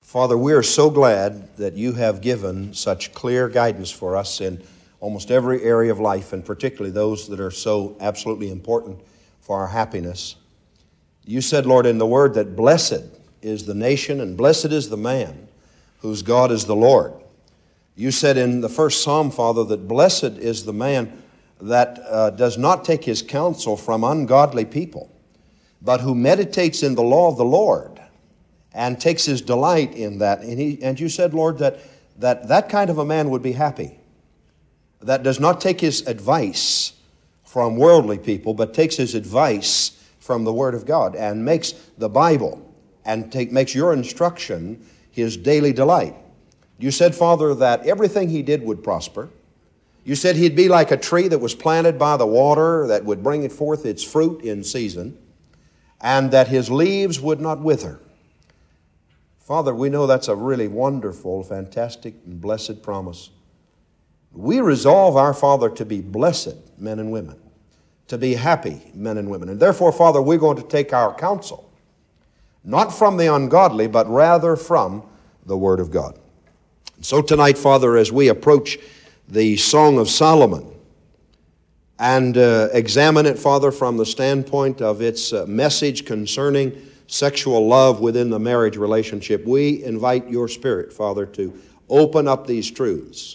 Father, we are so glad that you have given such clear guidance for us in almost every area of life, and particularly those that are so absolutely important for our happiness. You said, Lord, in the Word that blessed is the nation and blessed is the man whose God is the Lord. You said in the first Psalm, Father, that blessed is the man that does not take his counsel from ungodly people, but who meditates in the law of the Lord and takes his delight in that. And you said, Lord, that kind of a man would be happy, that does not take his advice from worldly people, but takes his advice from the Word of God and makes the Bible and makes your instruction his daily delight. You said, Father, that everything he did would prosper. You said he'd be like a tree that was planted by the water that would bring forth its fruit in season, and that his leaves would not wither. Father, we know that's a really wonderful, fantastic, and blessed promise. We resolve, our Father, to be blessed men and women, to be happy men and women. And therefore, Father, we're going to take our counsel, not from the ungodly, but rather from the Word of God. And so tonight, Father, as we approach the Song of Solomon and examine it, Father, from the standpoint of its message concerning sexual love within the marriage relationship, we invite your Spirit, Father, to open up these truths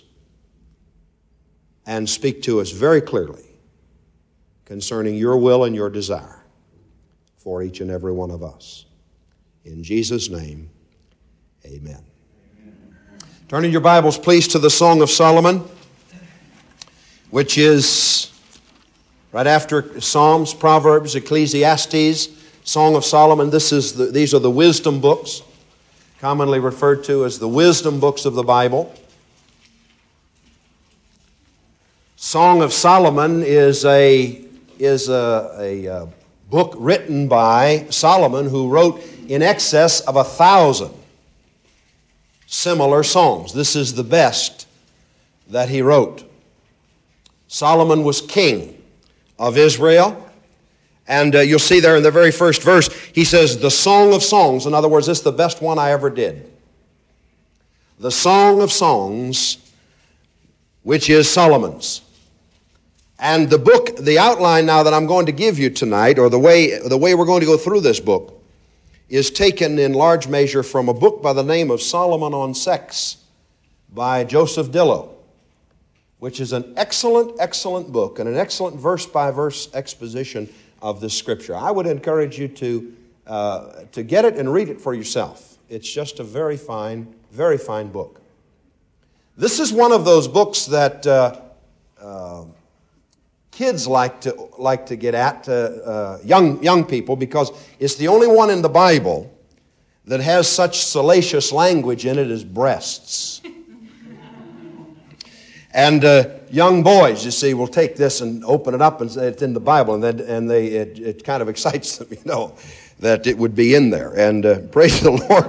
and speak to us very clearly concerning your will and your desire for each and every one of us. In Jesus' name, amen. Turn in your Bibles, please, to the Song of Solomon, which is right after Psalms, Proverbs, Ecclesiastes, Song of Solomon. These are the wisdom books, commonly referred to as the wisdom books of the Bible. Song of Solomon is a book written by Solomon, who wrote in excess of 1,000 similar songs. This is the best that he wrote. Solomon was king of Israel. And you'll see there in the very first verse, he says, the Song of Songs. In other words, this is the best one I ever did. The Song of Songs, which is Solomon's. And the book, the outline now that I'm going to give you tonight, or the way we're going to go through this book, is taken in large measure from a book by the name of Solomon on Sex by Joseph Dillow, which is an excellent, excellent book and an excellent verse-by-verse exposition of this scripture. I would encourage you to get it and read it for yourself. It's just a very fine book. This is one of those books that kids like to get at, young people, because it's the only one in the Bible that has such salacious language in it as breasts. And young boys, you see, will take this and open it up and say it's in the Bible, and it kind of excites them, that it would be in there. And praise the Lord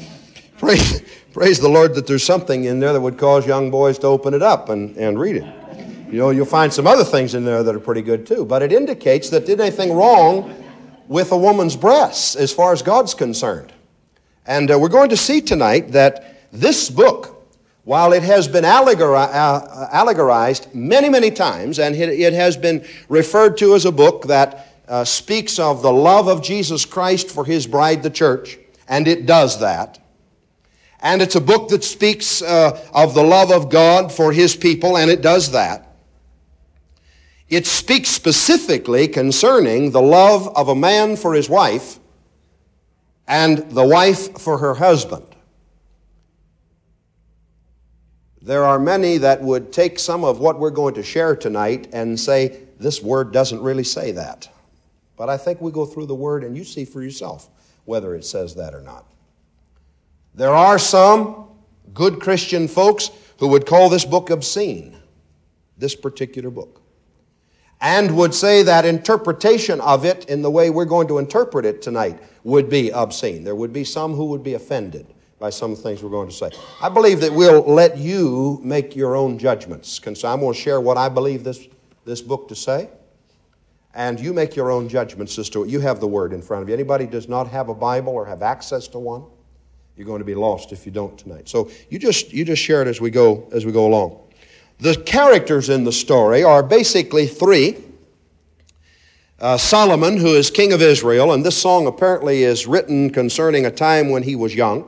that there's something in there that would cause young boys to open it up and read it. You'll find some other things in there that are pretty good too, but it indicates that there's anything wrong with a woman's breasts as far as God's concerned. And we're going to see tonight that this book, while it has been allegorized many, many times, and it has been referred to as a book that speaks of the love of Jesus Christ for His bride, the church, and it does that. And it's a book that speaks of the love of God for His people, and it does that. It speaks specifically concerning the love of a man for his wife and the wife for her husband. There are many that would take some of what we're going to share tonight and say, this word doesn't really say that. But I think we go through the word and you see for yourself whether it says that or not. There are some good Christian folks who would call this book obscene, this particular book, and would say that interpretation of it in the way we're going to interpret it tonight would be obscene. There would be some who would be offended by some things we're going to say. I believe that we'll let you make your own judgments. I'm going to share what I believe this book to say, and you make your own judgments as to it. You have the Word in front of you. Anybody does not have a Bible or have access to one, You're going to be lost if you don't tonight. So you just share it as we go along. The characters in the story are basically three. Solomon, who is king of Israel, and this song apparently is written concerning a time when he was young.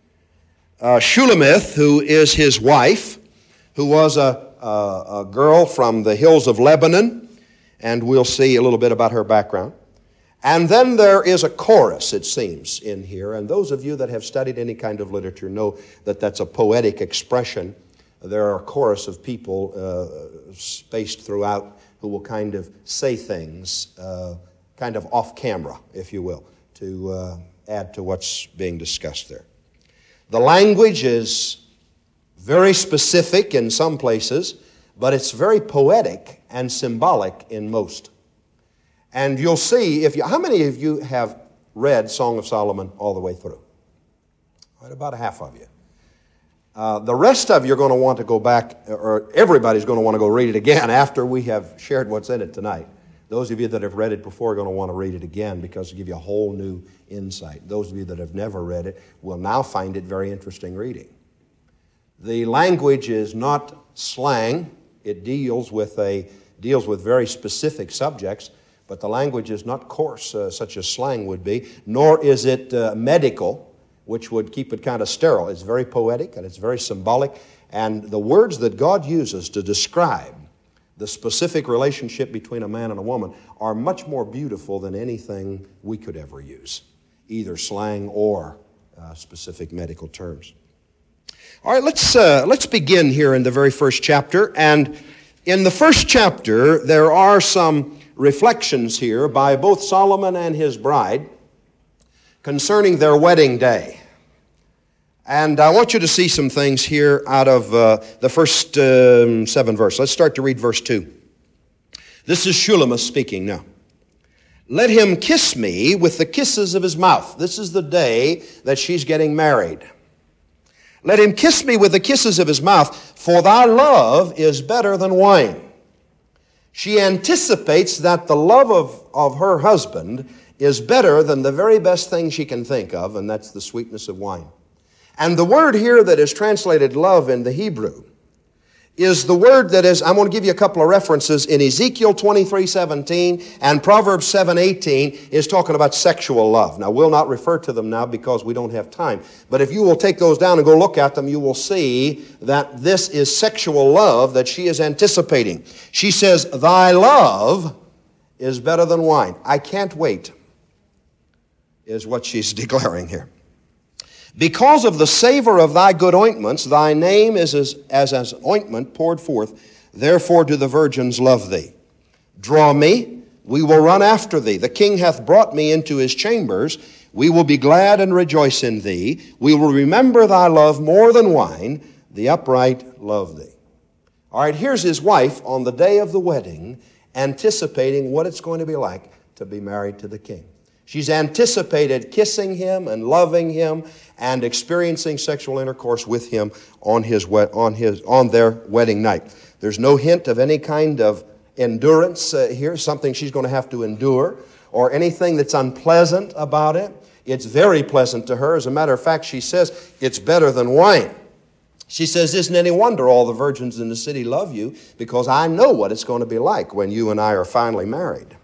Shulamith, who is his wife, who was a girl from the hills of Lebanon, and we'll see a little bit about her background. And then there is a chorus, it seems, in here, and those of you that have studied any kind of literature know that that's a poetic expression. There are a chorus of people spaced throughout who will kind of say things, kind of off camera, if you will, to add to what's being discussed there. The language is very specific in some places, but it's very poetic and symbolic in most. And you'll see, how many of you have read Song of Solomon all the way through? Right, about a half of you. The rest of you are going to want to go back, or everybody's going to want to go read it again after we have shared what's in it tonight. Those of you that have read it before are going to want to read it again because it'll give you a whole new insight. Those of you that have never read it will now find it very interesting reading. The language is not slang. It deals with very specific subjects, but the language is not coarse, such as slang would be, nor is it medical, which would keep it kind of sterile. It's very poetic and it's very symbolic, and the words that God uses to describe the specific relationship between a man and a woman are much more beautiful than anything we could ever use, either slang or specific medical terms. All right, let's begin here in the very first chapter. And in the first chapter, there are some reflections here by both Solomon and his bride concerning their wedding day. And I want you to see some things here out of the first 7 verses. Let's start to read verse 2. This is Shulamith speaking now. Let him kiss me with the kisses of his mouth. This is the day that she's getting married. Let him kiss me with the kisses of his mouth, for thy love is better than wine. She anticipates that the love of her husband is better than the very best thing she can think of, and that's the sweetness of wine. And the word here that is translated love in the Hebrew is the word that is, I'm going to give you a couple of references. In Ezekiel 23:17 and Proverbs 7:18 is talking about sexual love. Now, we'll not refer to them now because we don't have time. But if you will take those down and go look at them, you will see that this is sexual love that she is anticipating. She says, thy love is better than wine. I can't wait, is what she's declaring here. Because of the savor of thy good ointments, thy name is as ointment poured forth. Therefore do the virgins love thee. Draw me, we will run after thee. The king hath brought me into his chambers. We will be glad and rejoice in thee. We will remember thy love more than wine. The upright love thee. All right, here's his wife on the day of the wedding, anticipating what it's going to be like to be married to the king. She's anticipated kissing him and loving him and experiencing sexual intercourse with him on their wedding night. There's no hint of any kind of endurance here, something she's going to have to endure, or anything that's unpleasant about it. It's very pleasant to her. As a matter of fact, she says it's better than wine. She says, isn't any wonder all the virgins in the city love you, because I know what it's going to be like when you and I are finally married.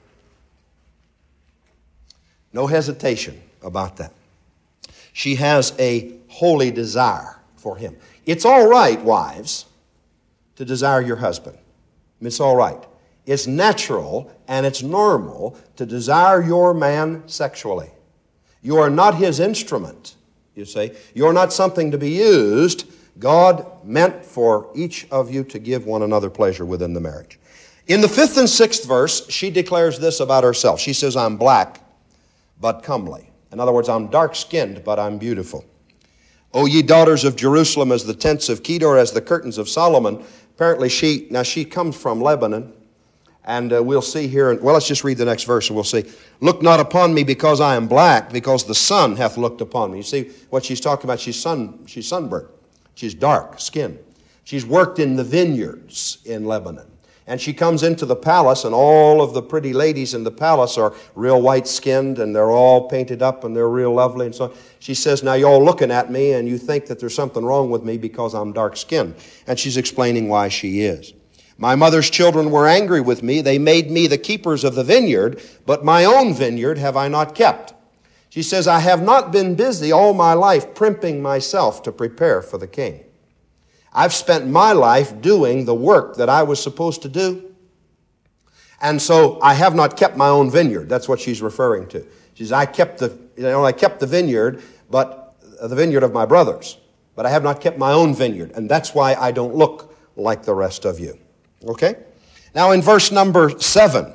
No hesitation about that. She has a holy desire for him. It's all right, wives, to desire your husband. It's all right. It's natural and it's normal to desire your man sexually. You are not his instrument, you see. You're not something to be used. God meant for each of you to give one another pleasure within the marriage. In the 5th and 6th verse, she declares this about herself. She says, I'm black, but comely. In other words, I'm dark-skinned, but I'm beautiful. O ye daughters of Jerusalem, as the tents of Kedar, as the curtains of Solomon. Apparently she comes from Lebanon. And we'll see here, well, let's just read the next verse and we'll see. Look not upon me because I am black, because the sun hath looked upon me. You see what she's talking about? She's sunburned. She's dark-skinned. She's worked in the vineyards in Lebanon. And she comes into the palace, and all of the pretty ladies in the palace are real white-skinned, and they're all painted up, and they're real lovely, and so on. She says, now you're all looking at me, and you think that there's something wrong with me because I'm dark-skinned. And she's explaining why she is. My mother's children were angry with me. They made me the keepers of the vineyard, but my own vineyard have I not kept. She says, I have not been busy all my life primping myself to prepare for the king. I've spent my life doing the work that I was supposed to do. And so I have not kept my own vineyard. That's what she's referring to. She says, I kept the vineyard, but the vineyard of my brothers. But I have not kept my own vineyard. And that's why I don't look like the rest of you. Okay? Now in verse number 7,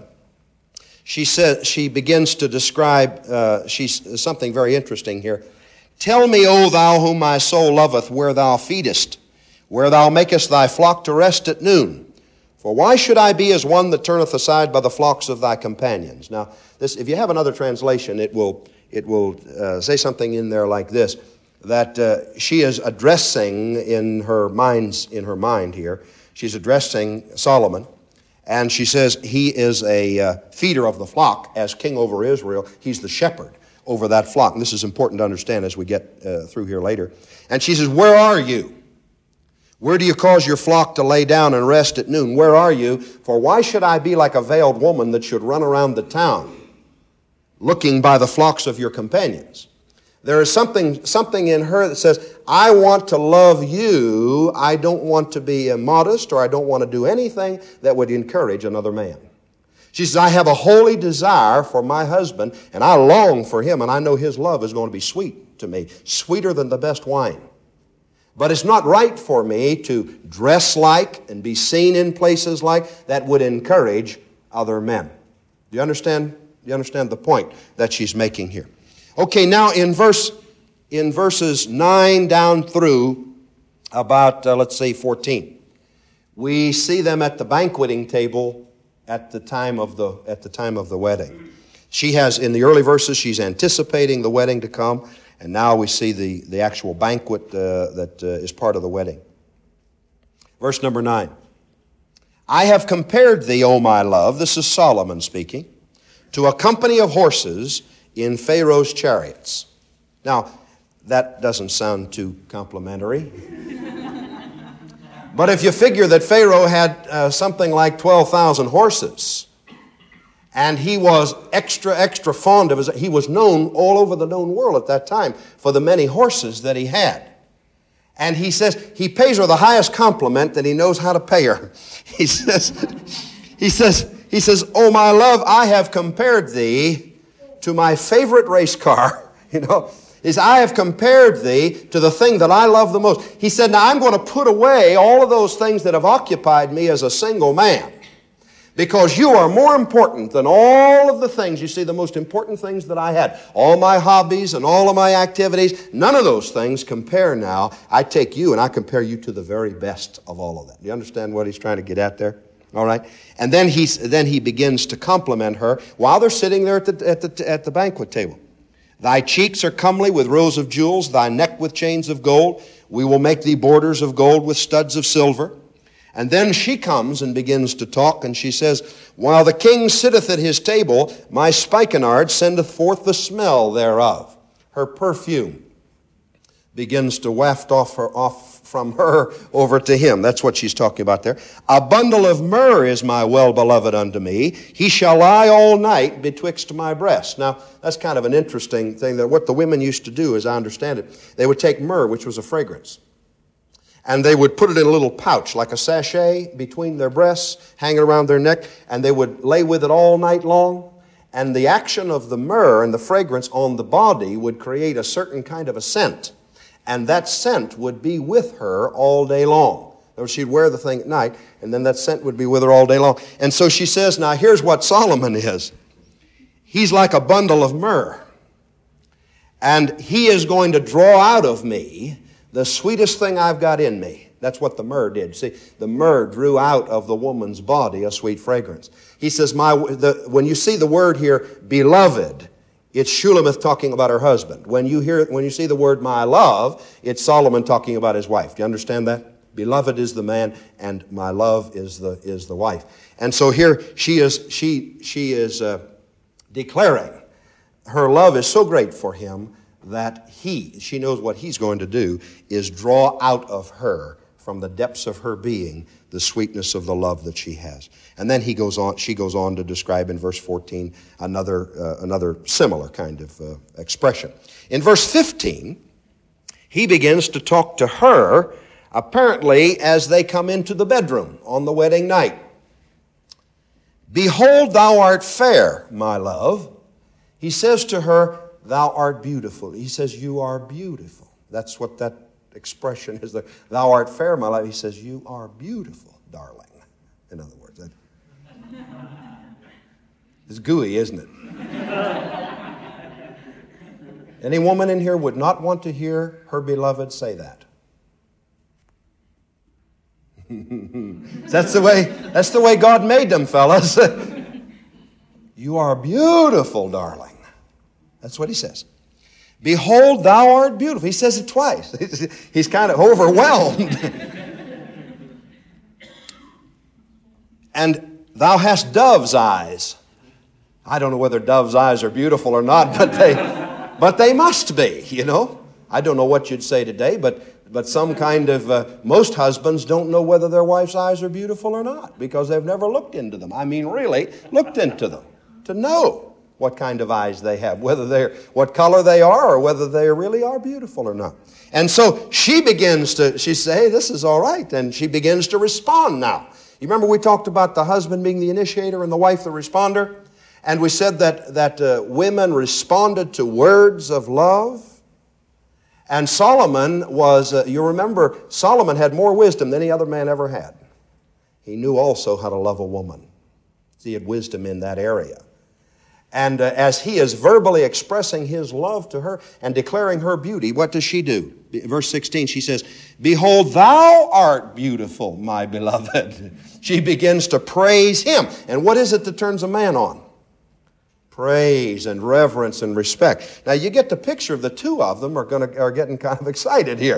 she begins to describe something very interesting here. Tell me, O thou whom my soul loveth, where thou feedest, where thou makest thy flock to rest at noon. For why should I be as one that turneth aside by the flocks of thy companions? Now, this, if you have another translation, it will say something in there like this, that she is addressing in her mind here. She's addressing Solomon, and she says he is a feeder of the flock as king over Israel. He's the shepherd over that flock. And this is important to understand as we get through here later. And she says, where are you? Where do you cause your flock to lay down and rest at noon? Where are you? For why should I be like a veiled woman that should run around the town looking by the flocks of your companions? There is something in her that says, I want to love you. I don't want to be immodest, or I don't want to do anything that would encourage another man. She says, I have a holy desire for my husband, and I long for him, and I know his love is going to be sweet to me, sweeter than the best wine. But it's not right for me to dress like and be seen in places like that would encourage other men. Do you understand? Do you understand the point that she's making here? Okay, now in verses 9 down through about, 14, we see them at the banqueting table at the time of the wedding. She has, in the early verses, she's anticipating the wedding to come, and now we see the actual banquet that is part of the wedding. Verse number 9. I have compared thee, O my love, this is Solomon speaking, to a company of horses in Pharaoh's chariots. Now, that doesn't sound too complimentary. But if you figure that Pharaoh had something like 12,000 horses, and he was extra fond of he was known all over the known world at that time for the many horses that he had. And he says, he pays her the highest compliment that he knows how to pay her. He says, oh my love, I have compared thee to my favorite race car, I have compared thee to the thing that I love the most. He said, now I'm going to put away all of those things that have occupied me as a single man, because you are more important than all of the things. You see, the most important things that I had, all my hobbies and all of my activities, none of those things compare now. I take you and I compare you to the very best of all of that. Do you understand what he's trying to get at there? All right, and then he begins to compliment her while they're sitting there at the banquet table. Thy cheeks are comely with rows of jewels, thy neck with chains of gold. We will make thee borders of gold with studs of silver. And then she comes and begins to talk, and she says, while the king sitteth at his table, my spikenard sendeth forth the smell thereof. Her perfume begins to waft off from her over to him. That's what she's talking about there. A bundle of myrrh is my well-beloved unto me. He shall lie all night betwixt my breasts. Now, that's kind of an interesting thing, that what the women used to do, as I understand it, they would take myrrh, which was a fragrance, and they would put it in a little pouch, like a sachet, between their breasts, hanging around their neck, and they would lay with it all night long. And the action of the myrrh and the fragrance on the body would create a certain kind of a scent. And that scent would be with her all day long. Or she'd wear the thing at night, and then that scent would be with her all day long. And so she says, now here's what Solomon is. He's like a bundle of myrrh. And he is going to draw out of me the sweetest thing I've got in me. That's what the myrrh did. See, the myrrh drew out of the woman's body a sweet fragrance. He says, when you see the word here, beloved, it's Shulamith talking about her husband. When you see the word my love, it's Solomon talking about his wife. Do you understand that? beloved is the man, and my love is the wife. And so here she is declaring her love is so great for him that she knows what he's going to do is draw out of her, from the depths of her being, the sweetness of the love that she has. And then she goes on to describe in verse 14 another similar kind of expression. In verse 15, he begins to talk to her, apparently as they come into the bedroom on the wedding night. Behold, thou art fair, my love. He says to her, thou art beautiful. He says, you are beautiful. That's what that expression is there. Thou art fair, my love. He says, you are beautiful, darling. In other words, it's gooey, isn't it? Any woman in here would not want to hear her beloved say that. That's the way God made them, fellas. You are beautiful, darling. That's what he says. Behold, thou art beautiful. He says it twice. He's kind of overwhelmed. And thou hast dove's eyes. I don't know whether dove's eyes are beautiful or not, but they must be, you know. I don't know what you'd say today, but some kind of, most husbands don't know whether their wife's eyes are beautiful or not because they've never looked into them. I mean, really looked into them to know what kind of eyes they have, what color they are, or whether they really are beautiful or not. And so she says, hey, this is all right. And she begins to respond now. You remember we talked about the husband being the initiator and the wife the responder? And we said that women responded to words of love. And Solomon you remember, Solomon had more wisdom than any other man ever had. He knew also how to love a woman. He had wisdom in that area. And as he is verbally expressing his love to her and declaring her beauty, what does she do? Verse 16, she says, behold, thou art beautiful, my beloved. She begins to praise him. And what is it that turns a man on? Praise and reverence and respect. Now you get the picture of the two of them are getting kind of excited here.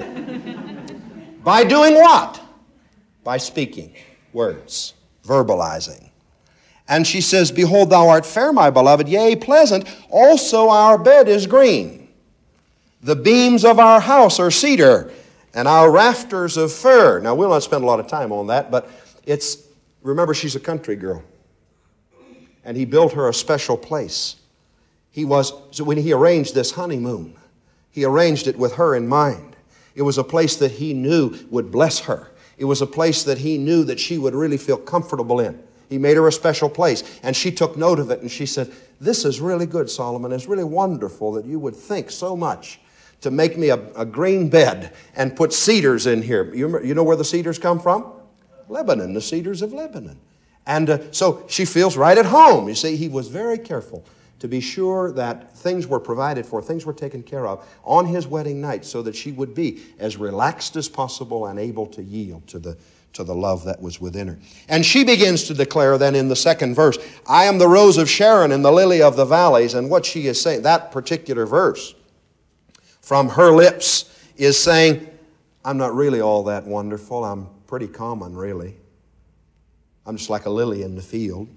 By doing what? By speaking words, verbalizing. And she says, behold, thou art fair, my beloved, yea, pleasant. Also our bed is green. The beams of our house are cedar, and our rafters of fir. Now, we'll not spend a lot of time on that, but remember, she's a country girl. And he built her a special place. So when he arranged this honeymoon, he arranged it with her in mind. It was a place that he knew would bless her. It was a place that he knew that she would really feel comfortable in. He made her a special place, and she took note of it, and she said, this is really good, Solomon. It's really wonderful that you would think so much to make me a green bed and put cedars in here. You know where the cedars come from? Lebanon, the cedars of Lebanon. And so she feels right at home. You see, he was very careful to be sure that things were provided for, things were taken care of on his wedding night so that she would be as relaxed as possible and able to yield to the love that was within her. And she begins to declare then in the second verse, I am the rose of Sharon and the lily of the valleys. And what she is saying, that particular verse from her lips is saying, I'm not really all that wonderful. I'm pretty common, really. I'm just like a lily in the field.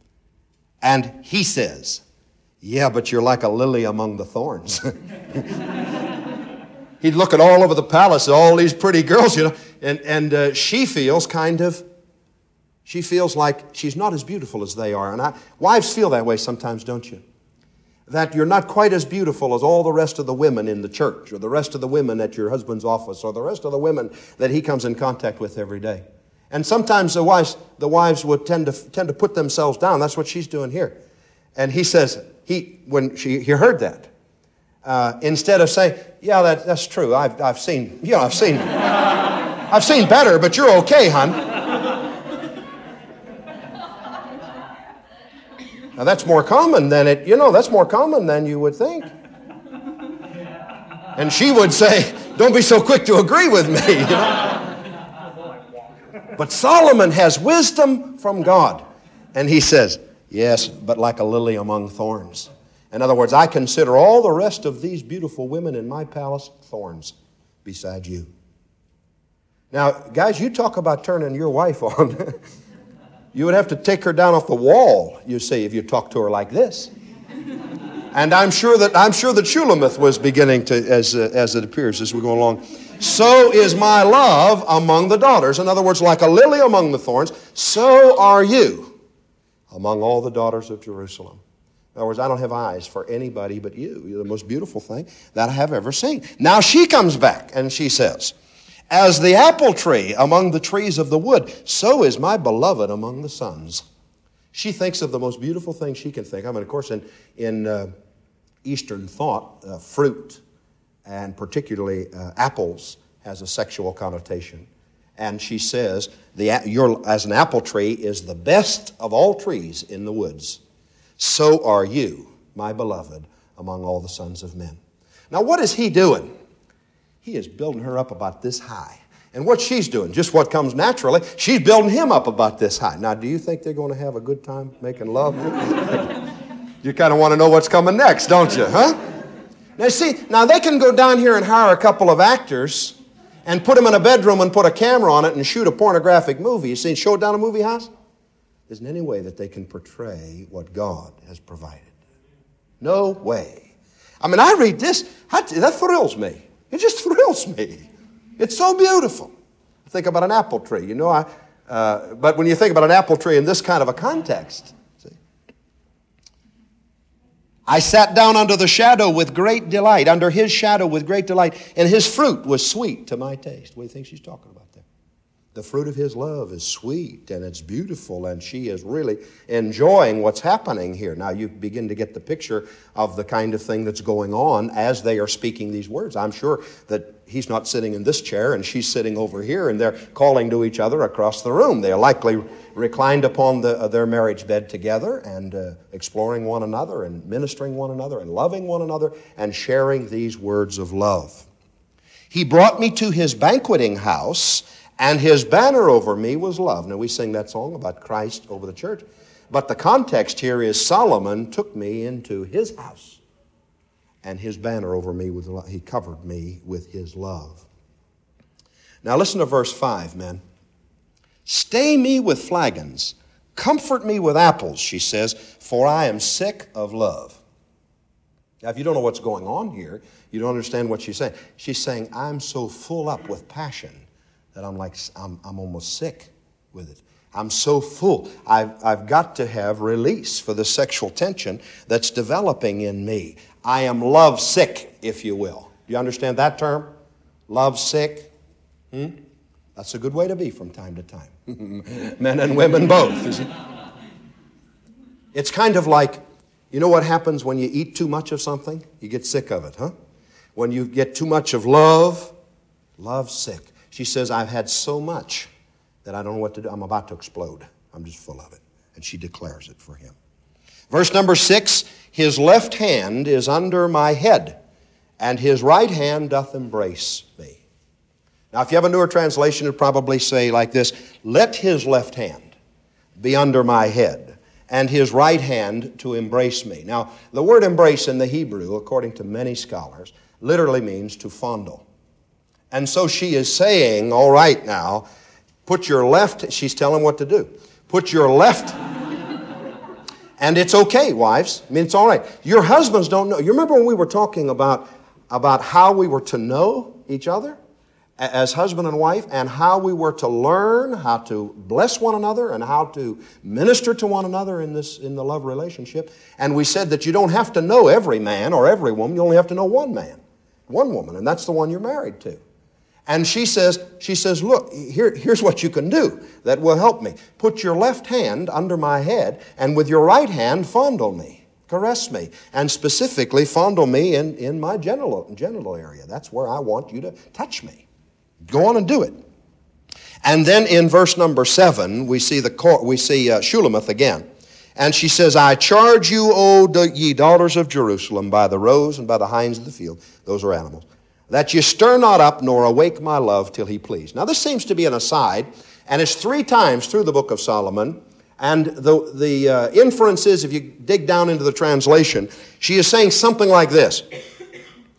And he says, yeah, but you're like a lily among the thorns. He'd look at all over the palace, all these pretty girls, you know, and she feels like she's not as beautiful as they are. And wives feel that way sometimes, don't you? That you're not quite as beautiful as all the rest of the women in the church, or the rest of the women at your husband's office, or the rest of the women that he comes in contact with every day. And sometimes the wives would tend to put themselves down. That's what she's doing here. And he says, when he heard that, instead of saying, yeah, that's true. I've seen better, but you're okay, hon. Now that's more common than that's more common than you would think. And she would say, don't be so quick to agree with me. You know? But Solomon has wisdom from God. And he says, yes, but like a lily among thorns. In other words, I consider all the rest of these beautiful women in my palace thorns beside you. Now, guys, you talk about turning your wife on. You would have to take her down off the wall, you see, if you talk to her like this. And I'm sure that Shulamith was beginning to, as it appears as we go along. So is my love among the daughters. In other words, like a lily among the thorns, so are you among all the daughters of Jerusalem. In other words, I don't have eyes for anybody but you. You're the most beautiful thing that I have ever seen. Now she comes back and she says, as the apple tree among the trees of the wood, so is my beloved among the sons. She thinks of the most beautiful thing she can think of. And of course, in Eastern thought, fruit, and particularly apples, has a sexual connotation. And she says, as an apple tree is the best of all trees in the woods, so are you, my beloved, among all the sons of men. Now, what is he doing? He is building her up about this high. And what she's doing, just what comes naturally, she's building him up about this high. Now, do you think they're going to have a good time making love? You kind of want to know what's coming next, don't you, huh? Now they can go down here and hire a couple of actors and put them in a bedroom and put a camera on it and shoot a pornographic movie. You see, show it down a movie house? There isn't any way that they can portray what God has provided. No way. I mean, I read this, that thrills me. It just thrills me. It's so beautiful. I think about an apple tree. You know, but when you think about an apple tree in this kind of a context, see, I sat down under the shadow with great delight, under his shadow with great delight, and his fruit was sweet to my taste. What do you think she's talking about there? The fruit of his love is sweet and it's beautiful, and she is really enjoying what's happening here. Now you begin to get the picture of the kind of thing that's going on as they are speaking these words. I'm sure that he's not sitting in this chair and she's sitting over here, and they're calling to each other across the room. They're likely reclined upon their marriage bed together and exploring one another and ministering one another and loving one another and sharing these words of love. He brought me to his banqueting house, and his banner over me was love. Now, we sing that song about Christ over the church. But the context here is Solomon took me into his house, and his banner over me was love. He covered me with his love. Now, listen to verse 5, men. Stay me with flagons. Comfort me with apples, she says, for I am sick of love. Now, if you don't know what's going on here, you don't understand what she's saying. She's saying, I'm so full up with passion that I'm almost sick with it. I'm so full. I've got to have release for the sexual tension that's developing in me. I am love sick, if you will. Do you understand that term? Love sick? That's a good way to be from time to time. Men and women both. You see? It's kind of like, you know what happens when you eat too much of something? You get sick of it, huh? When you get too much of love sick. She says, I've had so much that I don't know what to do. I'm about to explode. I'm just full of it. And she declares it for him. Verse number 6, his left hand is under my head, and his right hand doth embrace me. Now, if you have a newer translation, it would probably say like this, let his left hand be under my head, and his right hand to embrace me. Now, the word embrace in the Hebrew, according to many scholars, literally means to fondle. And so she is saying, all right now, put your left, she's telling what to do. Put your left, and it's okay, wives. I mean, it's all right. Your husbands don't know. You remember when we were talking about how we were to know each other as husband and wife, and how we were to learn how to bless one another and how to minister to one another in the love relationship. And we said that you don't have to know every man or every woman. You only have to know one man, one woman, and that's the one you're married to. And she says, look, here's what you can do that will help me. Put your left hand under my head, and with your right hand fondle me, caress me, and specifically fondle me in my genital area. That's where I want you to touch me. Go on and do it. And then in verse number 7, we see Shulamith again. And she says, I charge you, O ye daughters of Jerusalem, by the roes and by the hinds of the field, those are animals, that ye stir not up nor awake my love till he please. Now this seems to be an aside, and it's 3 times through the book of Solomon. And the inference is, if you dig down into the translation, she is saying something like this.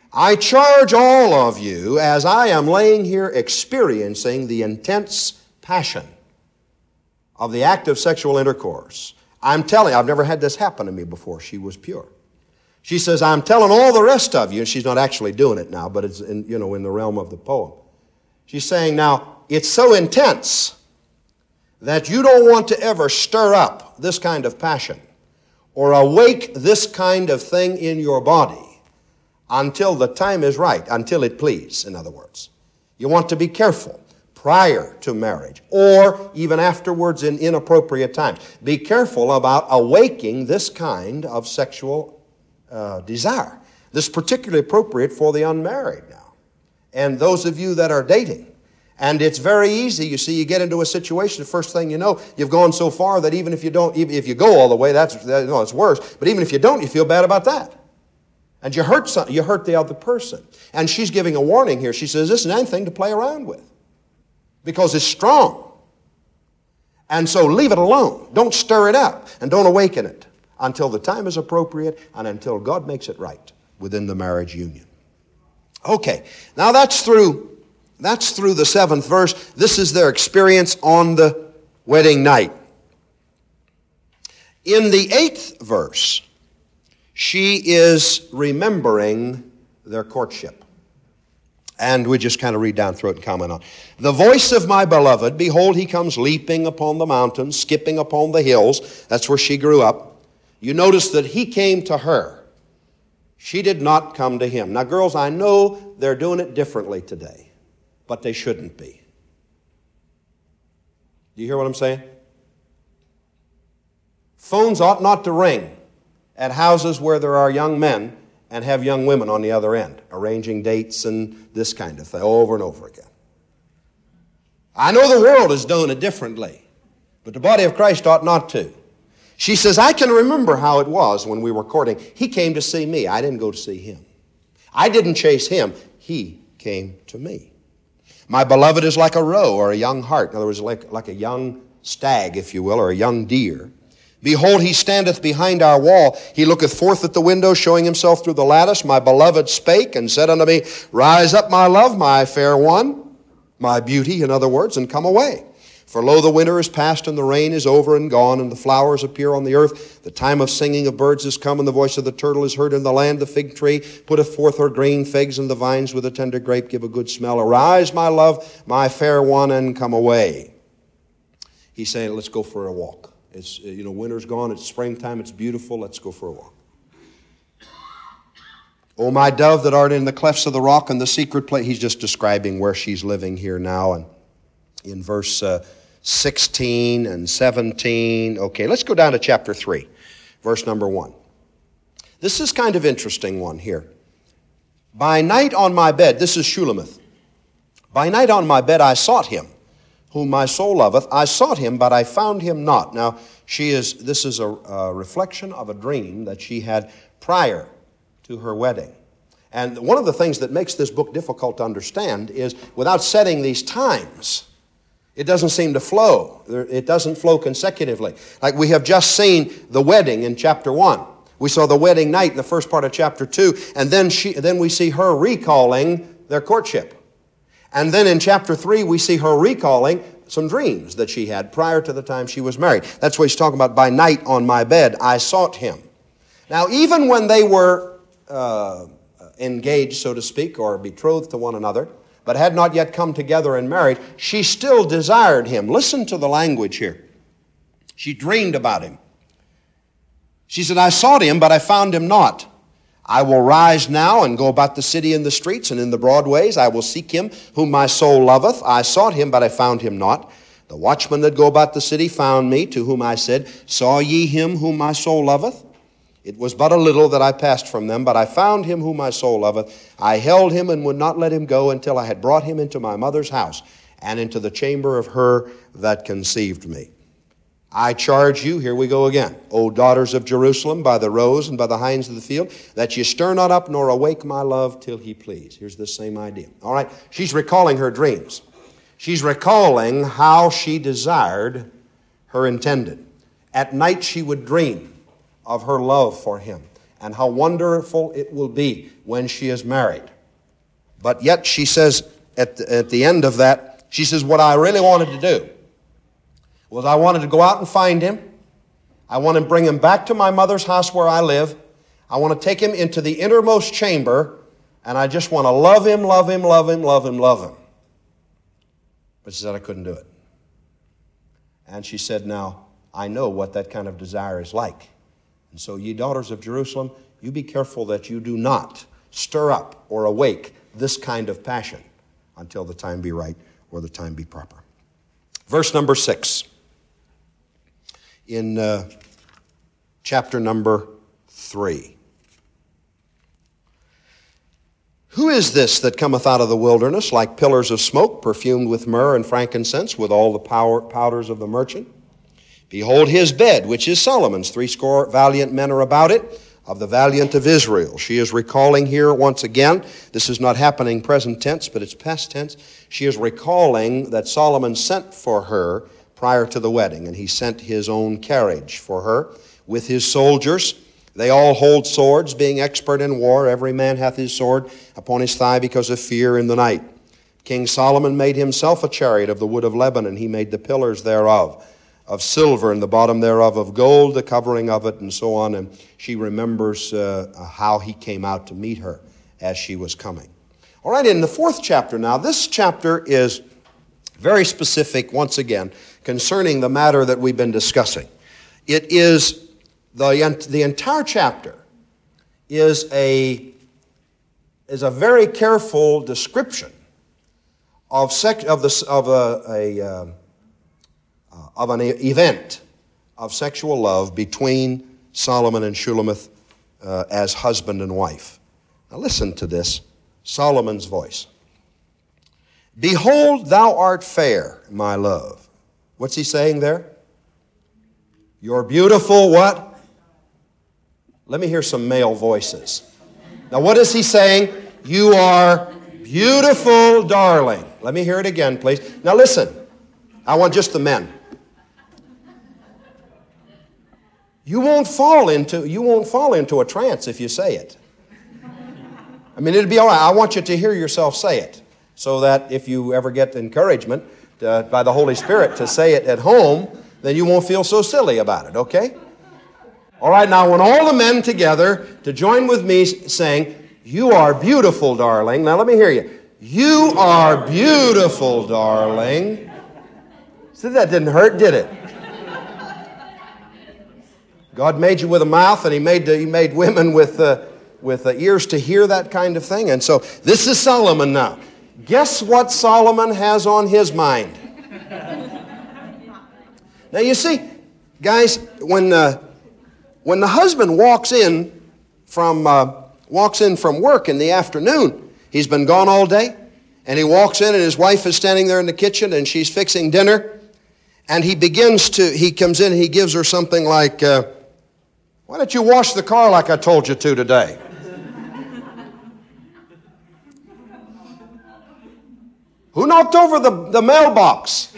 I charge all of you, as I am laying here experiencing the intense passion of the act of sexual intercourse. I'm telling you, I've never had this happen to me before. She was pure. She says, I'm telling all the rest of you, and she's not actually doing it now, but it's in the realm of the poem. She's saying, now, it's so intense that you don't want to ever stir up this kind of passion or awake this kind of thing in your body until the time is right, until it please, in other words. You want to be careful prior to marriage or even afterwards in inappropriate times. Be careful about awaking this kind of sexual desire. This is particularly appropriate for the unmarried now and those of you that are dating. And it's very easy, you see, you get into a situation, the first thing you know, you've gone so far that even if you don't, if you go all the way, it's worse. But even if you don't, you feel bad about that. And you hurt the other person. And she's giving a warning here. She says, this isn't anything to play around with because it's strong. And so leave it alone. Don't stir it up and don't awaken it until the time is appropriate and until God makes it right within the marriage union. Okay, now that's through the 7th verse. This is their experience on the wedding night. In the 8th verse, she is remembering their courtship. And we just kind of read down through it and comment on. The voice of my beloved, behold, he comes leaping upon the mountains, skipping upon the hills. That's where she grew up. You notice that he came to her. She did not come to him. Now, girls, I know they're doing it differently today, but they shouldn't be. Do you hear what I'm saying? Phones ought not to ring at houses where there are young men and have young women on the other end, arranging dates and this kind of thing over and over again. I know the world is doing it differently, but the body of Christ ought not to. She says, I can remember how it was when we were courting. He came to see me. I didn't go to see him. I didn't chase him. He came to me. My beloved is like a roe or a young hart. In other words, like a young stag, if you will, or a young deer. Behold, he standeth behind our wall. He looketh forth at the window, showing himself through the lattice. My beloved spake and said unto me, Rise up, my love, my fair one, my beauty, in other words, and come away. For lo, the winter is past, and the rain is over and gone, and the flowers appear on the earth. The time of singing of birds is come, and the voice of the turtle is heard in the land. The fig tree putteth forth her green figs, and the vines with a tender grape give a good smell. Arise, my love, my fair one, and come away. He's saying, let's go for a walk. It's, winter's gone, it's springtime, it's beautiful, let's go for a walk. O my dove that art in the clefts of the rock and the secret place. He's just describing where she's living here now, and in verse 16 and 17. Okay, let's go down to chapter 3, verse number 1. This is kind of interesting one here. By night on my bed, this is Shulamith. By night on my bed I sought him, whom my soul loveth. I sought him, but I found him not. Now, this is a reflection of a dream that she had prior to her wedding. And one of the things that makes this book difficult to understand is without setting these times, it doesn't seem to flow. It doesn't flow consecutively. Like we have just seen the wedding in chapter 1. We saw the wedding night in the first part of chapter 2, and then we see her recalling their courtship. And then in chapter 3, we see her recalling some dreams that she had prior to the time she was married. That's what he's talking about. By night on my bed, I sought him. Now, even when they were engaged, so to speak, or betrothed to one another, but had not yet come together and married, she still desired him. Listen to the language here. She dreamed about him. She said, I sought him, but I found him not. I will rise now and go about the city in the streets and in the broad ways. I will seek him whom my soul loveth. I sought him, but I found him not. The watchmen that go about the city found me, to whom I said, Saw ye him whom my soul loveth? It was but a little that I passed from them, but I found him whom my soul loveth. I held him and would not let him go until I had brought him into my mother's house and into the chamber of her that conceived me. I charge you, here we go again, O daughters of Jerusalem, by the roes and by the hinds of the field, that ye stir not up nor awake my love till he please. Here's the same idea. All right, she's recalling her dreams. She's recalling how she desired her intended. At night she would dream of her love for him. and how wonderful it will be when she is married. But yet she says at the end of that, she says, what I really wanted to do was I wanted to go out and find him. I want to bring him back to my mother's house where I live. I want to take him into the innermost chamber, and I just want to love him, love him, love him, love him, love him. But she said I couldn't do it. And she said, now, I know what that kind of desire is like. And so, ye daughters of Jerusalem, you be careful that you do not stir up or awake this kind of passion until the time be right or the time be proper. Verse number 6 in chapter number 3. Who is this that cometh out of the wilderness like pillars of smoke, perfumed with myrrh and frankincense, with all the powders of the merchant? Behold his bed, which is Solomon's. 80 valiant men are about it, of the valiant of Israel. She is recalling here once again, this is not happening present tense, but it's past tense. She is recalling that Solomon sent for her prior to the wedding, and he sent his own carriage for her with his soldiers. They all hold swords, being expert in war. Every man hath his sword upon his thigh because of fear in the night. King Solomon made himself a chariot of the wood of Lebanon. He made the pillars thereof of silver, and the bottom thereof of gold, the covering of it, and so on. And she remembers how he came out to meet her as she was coming. All right, in the 4th chapter now, this chapter is very specific, once again, concerning the matter that we've been discussing. It is, the entire chapter is a very careful description of an event of sexual love between Solomon and Shulamith as husband and wife. Now listen to this, Solomon's voice. Behold, thou art fair, my love. What's he saying there? You're beautiful, what? Let me hear some male voices. Now what is he saying? You are beautiful, darling. Let me hear it again, please. Now listen, I want just the men. You won't fall into a trance if you say it. I mean, it'll be all right. I want you to hear yourself say it, so that if you ever get encouragement by the Holy Spirit to say it at home, then you won't feel so silly about it, okay? All right, now I want all the men together to join with me saying, you are beautiful, darling. Now let me hear you. You are beautiful, darling. See, that didn't hurt, did it? God made you with a mouth, and He made women with ears to hear that kind of thing. And so this is Solomon now. Guess what Solomon has on his mind? Now you see, guys, when the husband walks in from work in the afternoon, he's been gone all day, and he walks in and his wife is standing there in the kitchen and she's fixing dinner, and he comes in and he gives her something like, why don't you wash the car like I told you to today? Who knocked over the mailbox?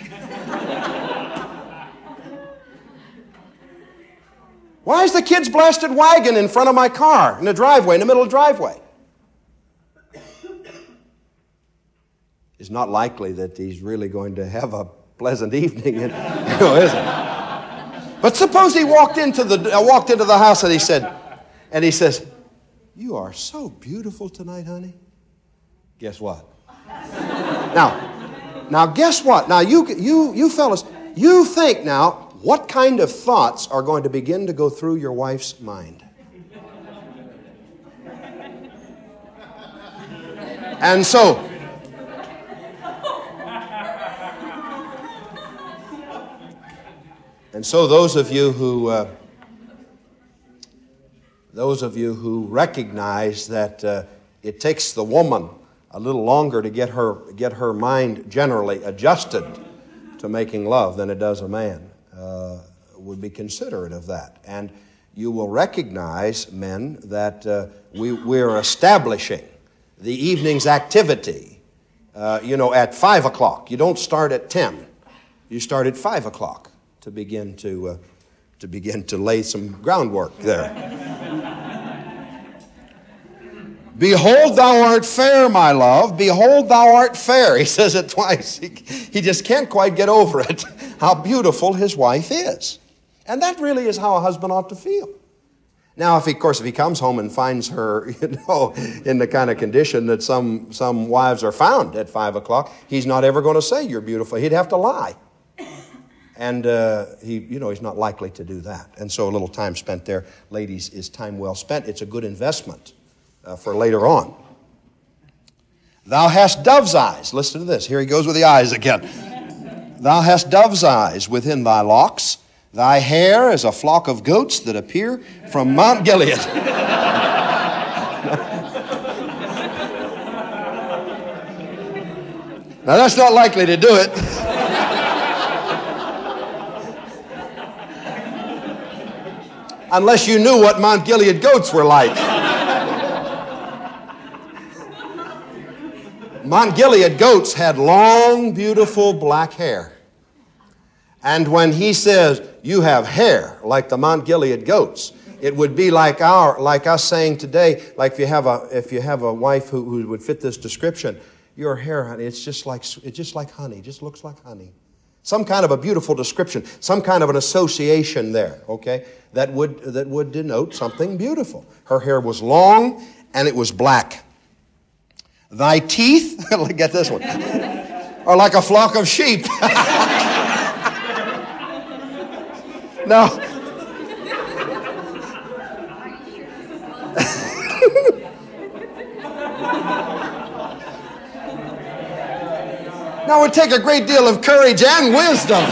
Why is the kid's blasted wagon in front of my car in the driveway, in the middle of the driveway? It's not likely that he's really going to have a pleasant evening, is it? But suppose he walked into the house and he says, "You are so beautiful tonight, honey." Guess what? Now guess what? Now you fellas, you think now, what kind of thoughts are going to begin to go through your wife's mind? And so, those of you who recognize that it takes the woman a little longer to get her mind generally adjusted to making love than it does a man, would be considerate of that. And you will recognize, men, that we're establishing the evening's activity, at 5 o'clock. You don't start at 10. You start at 5 o'clock to begin to lay some groundwork there. Behold, thou art fair, my love. Behold, thou art fair. He says it twice. He just can't quite get over it, how beautiful his wife is. And that really is how a husband ought to feel. Now, of course, if he comes home and finds her, in the kind of condition that some wives are found at 5 o'clock, he's not ever going to say you're beautiful. He'd have to lie. And he's not likely to do that. And so a little time spent there, ladies, is time well spent. It's a good investment for later on. Thou hast dove's eyes. Listen to this. Here he goes with the eyes again. Thou hast dove's eyes within thy locks. Thy hair is a flock of goats that appear from Mount Gilead. Now that's not likely to do it. Unless you knew what Mount Gilead goats were like. Mount Gilead goats had long, beautiful black hair. And when he says, you have hair like the Mount Gilead goats, it would be like us saying today, like if you have a wife who would fit this description, your hair, honey, it's just like honey, it just looks like honey. Some kind of a beautiful description, some kind of an association there, okay, that would denote something beautiful. Her hair was long and it was black. Thy teeth, get this one, are like a flock of sheep. Now, it would take a great deal of courage and wisdom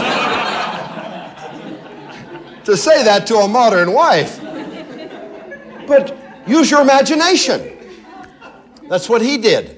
to say that to a modern wife. But use your imagination. That's what he did.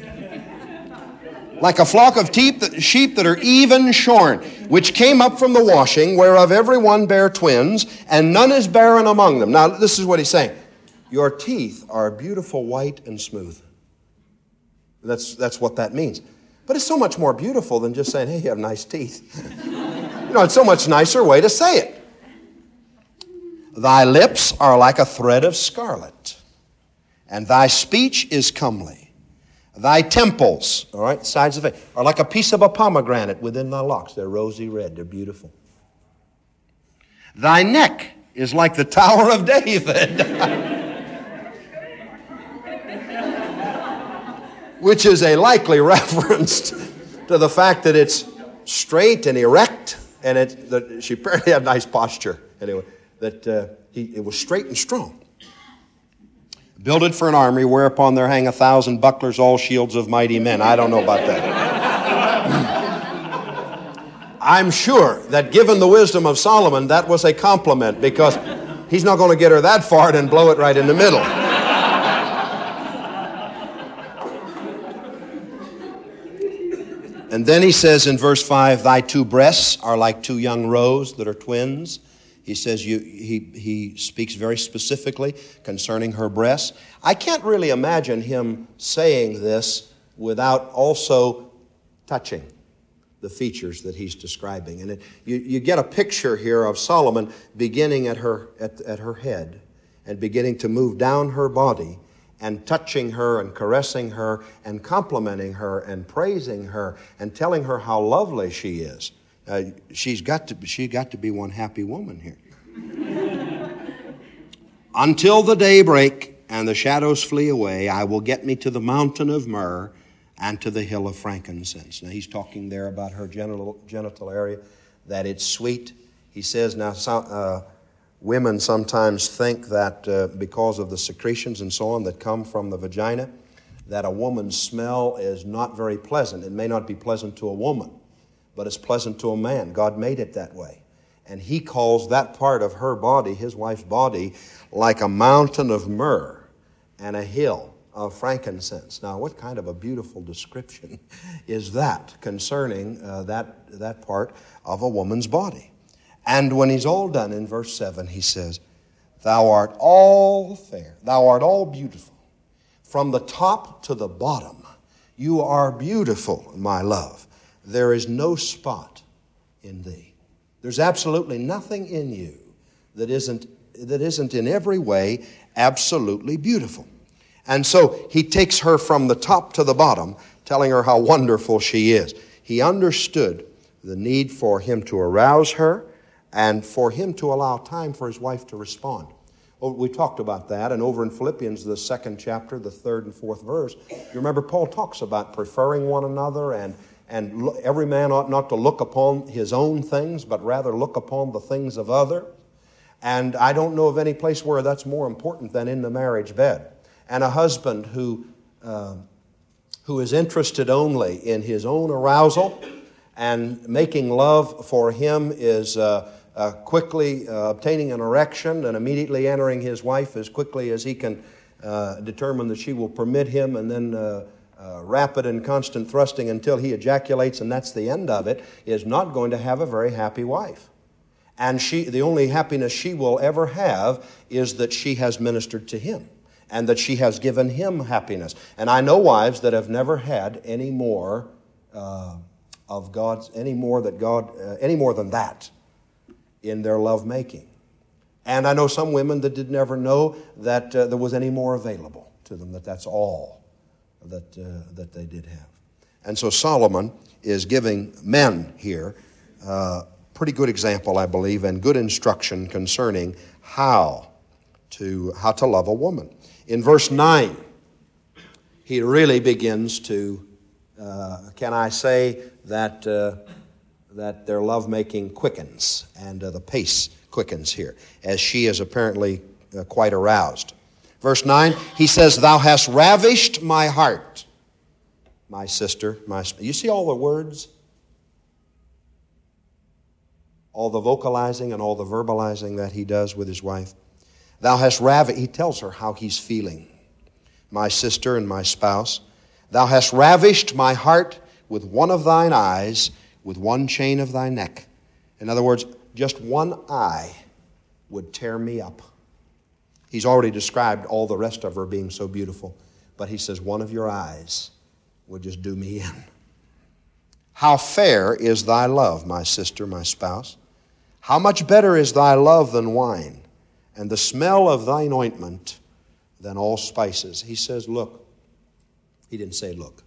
Like a flock of sheep that are even shorn, which came up from the washing, whereof every one bare twins, and none is barren among them. Now, this is what he's saying. Your teeth are beautiful, white, and smooth. That's what that means. But it's so much more beautiful than just saying, hey, you have nice teeth. It's so much nicer way to say it. Thy lips are like a thread of scarlet, and thy speech is comely. Thy temples, all right, sides of it, are like a piece of a pomegranate within thy locks. They're rosy red. They're beautiful. Thy neck is like the Tower of David, which is a likely reference to the fact that it's straight and erect, and she apparently had nice posture. Anyway, it was straight and strong. Builded for an army, whereupon there hang 1,000 bucklers, all shields of mighty men. I don't know about that. I'm sure that given the wisdom of Solomon, that was a compliment, because he's not going to get her that far and blow it right in the middle. And then he says in verse 5, thy two breasts are like two young roes that are twins. He says he speaks very specifically concerning her breasts. I can't really imagine him saying this without also touching the features that he's describing. And you get a picture here of Solomon beginning at her head and beginning to move down her body and touching her and caressing her and complimenting her and praising her and telling her how lovely she is. She's got to be one happy woman here. Until the day break and the shadows flee away, I will get me to the mountain of myrrh and to the hill of frankincense. Now he's talking there about her genital area, that it's sweet. He says now women sometimes think that because of the secretions and so on that come from the vagina, that a woman's smell is not very pleasant. It may not be pleasant to a woman, but it's pleasant to a man. God made it that way. And he calls that part of her body, his wife's body, like a mountain of myrrh and a hill of frankincense. Now, what kind of a beautiful description is that concerning that part of a woman's body? And when he's all done, in verse 7, he says, thou art all fair, thou art all beautiful. From the top to the bottom, you are beautiful, my love. There is no spot in thee. There's absolutely nothing in you that isn't in every way absolutely beautiful. And so he takes her from the top to the bottom, telling her how wonderful she is. He understood the need for him to arouse her and for him to allow time for his wife to respond. We talked about that, and over in Philippians, the 2nd chapter, the 3rd and 4th verse, you remember Paul talks about preferring one another, and every man ought not to look upon his own things, but rather look upon the things of others. And I don't know of any place where that's more important than in the marriage bed. And a husband who is interested only in his own arousal and making love for him is quickly obtaining an erection and immediately entering his wife as quickly as he can determine that she will permit him, and then rapid and constant thrusting until he ejaculates, and that's the end of it, is not going to have a very happy wife. And the only happiness she will ever have is that she has ministered to him and that she has given him happiness. And I know wives that have never had any more of God's, any more than that in their love making. And I know some women that did never know that there was any more available to them, that's all that they did have. And so Solomon is giving men here pretty good example, I believe, and good instruction concerning how to love a woman. In verse 9, he really begins to, can I say that their lovemaking quickens, and the pace quickens here, as she is apparently quite aroused. Verse 9, he says, "Thou hast ravished my heart, my sister, my..." You see all the words? All the vocalizing and all the verbalizing that he does with his wife. Thou hast ravished, he tells her how he's feeling. My sister and my spouse. Thou hast ravished my heart with one of thine eyes, with one chain of thy neck. In other words, just one eye would tear me up. He's already described all the rest of her being so beautiful, but he says one of your eyes would just do me in. How fair is thy love, my sister, my spouse. How much better is thy love than wine, and the smell of thine ointment than all spices. He says, look. He didn't say look.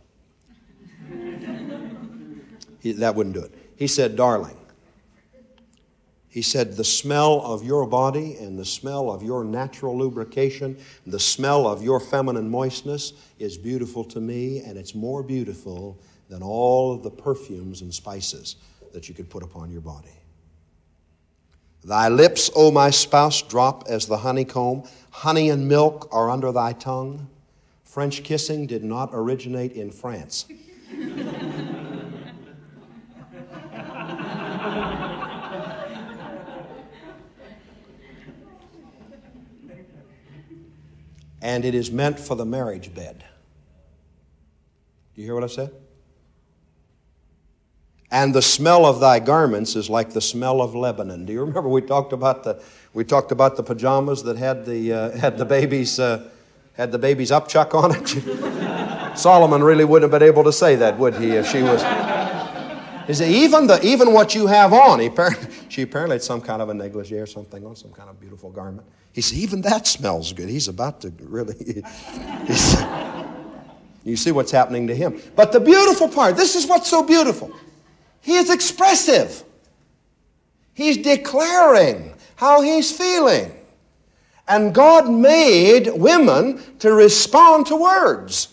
That wouldn't do it. He said, darling. He said, the smell of your body and the smell of your natural lubrication, the smell of your feminine moistness is beautiful to me, and it's more beautiful than all of the perfumes and spices that you could put upon your body. Thy lips, O my spouse, drop as the honeycomb. Honey and milk are under thy tongue. French kissing did not originate in France. And it is meant for the marriage bed. Do you hear what I said? And the smell of thy garments is like the smell of Lebanon. Do you remember we talked about the pajamas that had the baby's upchuck on it? Solomon really wouldn't have been able to say that, would he? If she was. He said, even what you have on. She apparently had some kind of a negligee or something on, some kind of beautiful garment. He said, even that smells good. He's about to really. You see what's happening to him. But the beautiful part, this is what's so beautiful. He is expressive. He's declaring how he's feeling. And God made women to respond to words.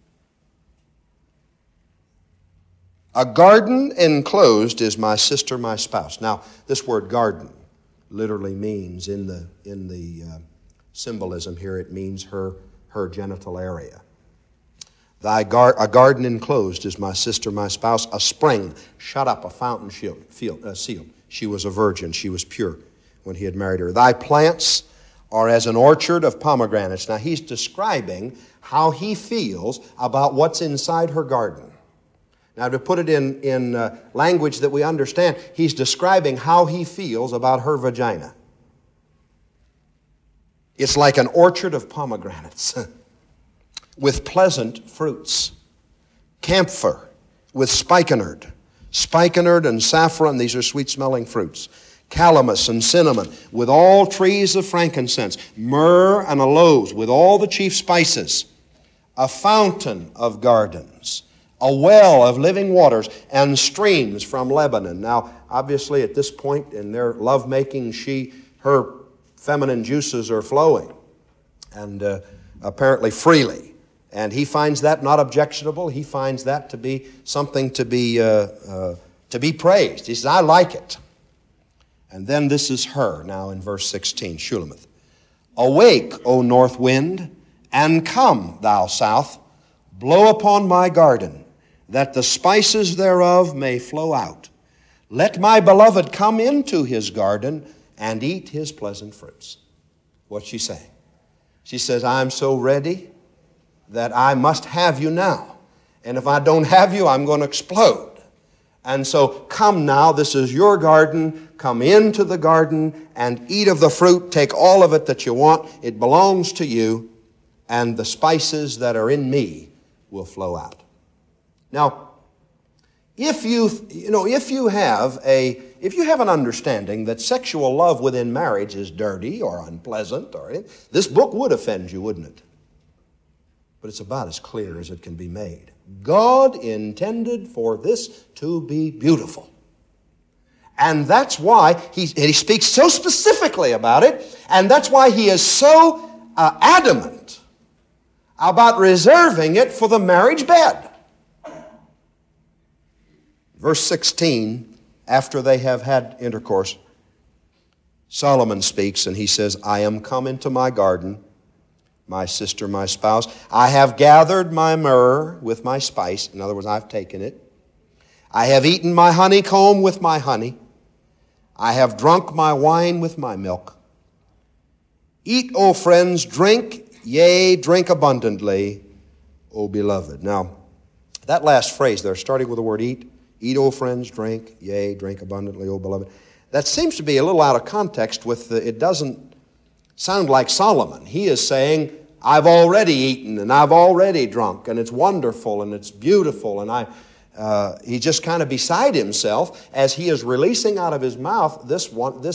A garden enclosed is my sister, my spouse. Now, this word garden literally means, in the symbolism here, it means her genital area. A garden enclosed is my sister, my spouse. A spring shut up, a fountain sealed. She was a virgin. She was pure when he had married her. Thy plants are as an orchard of pomegranates. Now, he's describing how he feels about what's inside her garden. Now, to put it in language that we understand, he's describing how he feels about her vagina. It's like an orchard of pomegranates with pleasant fruits. Camphor with spikenard. Spikenard and saffron, these are sweet-smelling fruits. Calamus and cinnamon with all trees of frankincense. Myrrh and aloes with all the chief spices. a fountain of gardens, a well of living waters, and streams from Lebanon. Now, obviously, at this point in their lovemaking, her feminine juices are flowing, and apparently freely. And he finds that not objectionable. He finds that to be something to be praised. He says, I like it. And then this is her, now in verse 16, Shulamith. Awake, O north wind, and come, thou south, blow upon my garden, that the spices thereof may flow out. Let my beloved come into his garden and eat his pleasant fruits. What's she saying? She says, I'm so ready that I must have you now. And if I don't have you, I'm going to explode. And so come now, this is your garden. Come into the garden and eat of the fruit. Take all of it that you want. It belongs to you. And the spices that are in me will flow out. Now, if you have an understanding that sexual love within marriage is dirty or unpleasant, this book would offend you, wouldn't it? But it's about as clear as it can be made. God intended for this to be beautiful. And that's why he speaks so specifically about it, and that's why he is so adamant about reserving it for the marriage bed. Verse 16, after they have had intercourse, Solomon speaks and he says, I am come into my garden, my sister, my spouse. I have gathered my myrrh with my spice. In other words, I've taken it. I have eaten my honeycomb with my honey. I have drunk my wine with my milk. Eat, O friends, drink, yea, drink abundantly, O beloved. Now, that last phrase there, starting with the word eat, O friends, drink, yea, drink abundantly, O beloved. That seems to be a little out of context with it doesn't sound like Solomon. He is saying, I've already eaten and I've already drunk and it's wonderful and it's beautiful, and he's just kind of beside himself as he is releasing out of his mouth this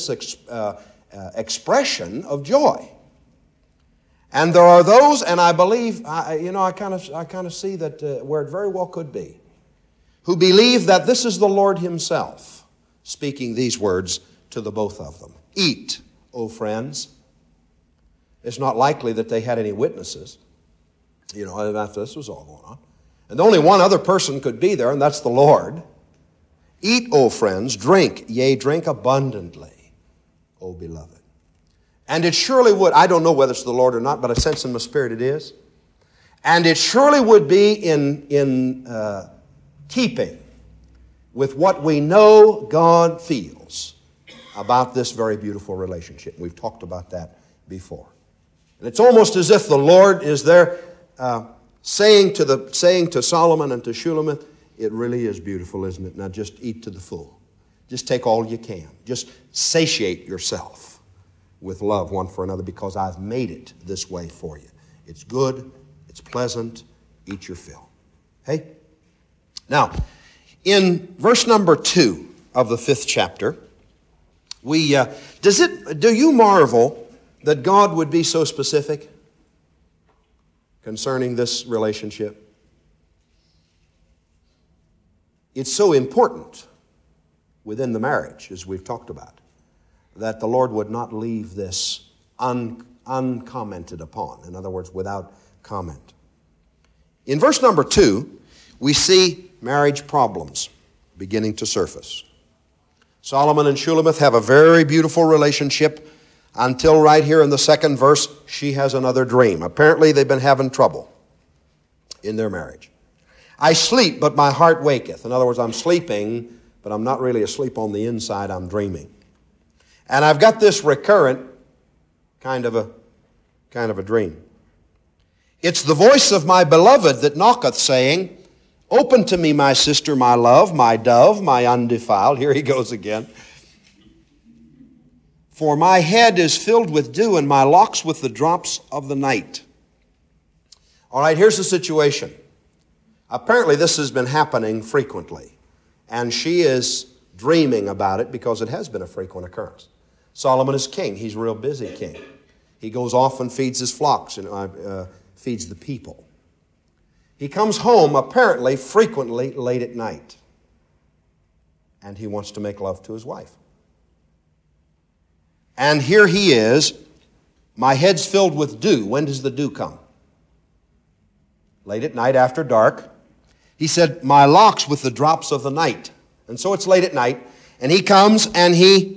expression of joy. And there are those, and I believe, I kind of see that where it very well could be, who believe that this is the Lord himself speaking these words to the both of them. Eat, O friends. It's not likely that they had any witnesses, after this was all going on. And only one other person could be there, and that's the Lord. Eat, O friends, drink, yea, drink abundantly, O beloved. And it surely would, I don't know whether it's the Lord or not, but I sense in my spirit it is. And it surely would be in keeping with what we know God feels about this very beautiful relationship. We've talked about that before. And it's almost as if the Lord is there saying to Solomon and to Shulamith, it really is beautiful, isn't it? Now just eat to the full. Just take all you can. Just satiate yourself with love one for another, because I've made it this way for you. It's good, it's pleasant, eat your fill. Hey? Now, in verse number 2 of the 5th chapter, do you marvel that God would be so specific concerning this relationship? It's so important within the marriage, as we've talked about, that the Lord would not leave this uncommented upon. In other words, without comment. In verse number 2, we see marriage problems beginning to surface. Solomon and Shulamith have a very beautiful relationship until right here in the 2nd verse, she has another dream. Apparently, they've been having trouble in their marriage. I sleep, but my heart waketh. In other words, I'm sleeping, but I'm not really asleep on the inside. I'm dreaming. And I've got this recurrent kind of a dream. It's the voice of my beloved that knocketh, saying, open to me, my sister, my love, my dove, my undefiled. Here he goes again. For my head is filled with dew, and my locks with the drops of the night. All right, here's the situation. Apparently this has been happening frequently, and she is dreaming about it because it has been a frequent occurrence. Solomon is king. He's a real busy king. He goes off and feeds his flocks and feeds the people. He comes home apparently frequently late at night. And he wants to make love to his wife. And here he is. My head's filled with dew. When does the dew come? Late at night after dark. He said, my locks with the drops of the night. And so it's late at night. And he comes and he,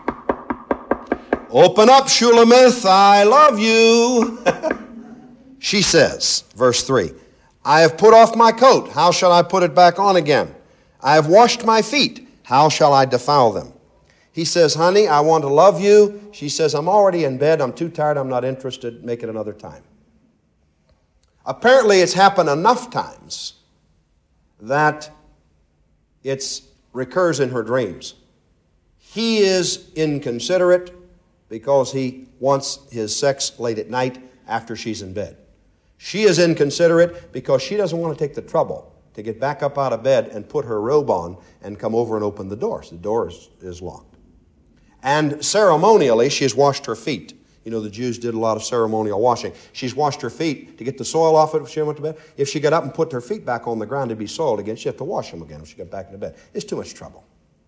open up, Shulamith, I love you. She says, verse 3, I have put off my coat. How shall I put it back on again? I have washed my feet. How shall I defile them? He says, honey, I want to love you. She says, I'm already in bed. I'm too tired. I'm not interested. Make it another time. Apparently, it's happened enough times that it recurs in her dreams. He is inconsiderate because he wants his sex late at night after she's in bed. She is inconsiderate because she doesn't want to take the trouble to get back up out of bed and put her robe on and come over and open the door. So the door is locked. And ceremonially, she has washed her feet. You know, the Jews did a lot of ceremonial washing. She's washed her feet to get the soil off it if she went to bed. If she got up and put her feet back on the ground to be soiled again, she'd have to wash them again if she got back into bed. It's too much trouble.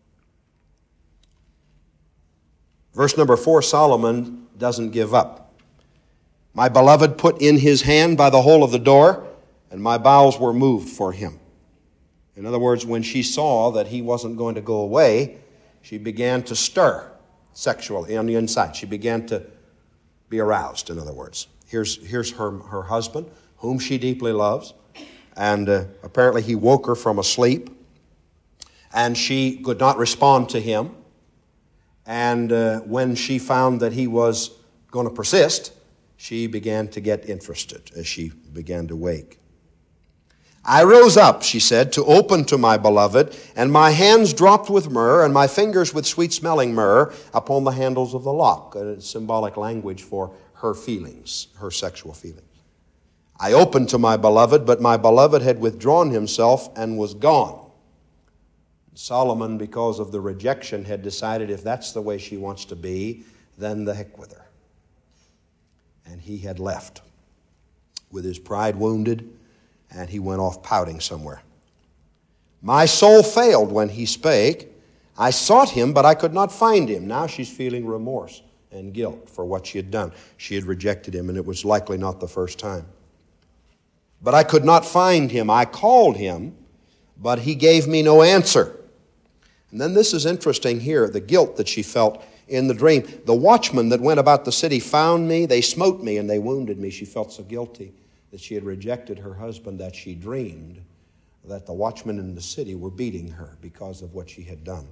Verse number 4, Solomon doesn't give up. My beloved put in his hand by the hole of the door, and my bowels were moved for him. In other words, when she saw that he wasn't going to go away, she began to stir sexually on the inside. She began to be aroused, in other words. Here's her husband, whom she deeply loves, and apparently he woke her from a sleep, and she could not respond to him. And when she found that he was going to persist, she began to get interested as she began to wake. I rose up, she said, to open to my beloved, and my hands dropped with myrrh, and my fingers with sweet-smelling myrrh upon the handles of the lock. Symbolic language for her feelings, her sexual feelings. I opened to my beloved, but my beloved had withdrawn himself and was gone. Solomon, because of the rejection, had decided if that's the way she wants to be, then the heck with her. And he had left with his pride wounded, and he went off pouting somewhere. My soul failed when he spake. I sought him, but I could not find him. Now she's feeling remorse and guilt for what she had done. She had rejected him, and it was likely not the first time. But I could not find him. I called him, but he gave me no answer. And then this is interesting here, the guilt that she felt in the dream. The watchmen that went about the city found me, they smote me, and they wounded me. She felt so guilty that she had rejected her husband that she dreamed that the watchmen in the city were beating her because of what she had done.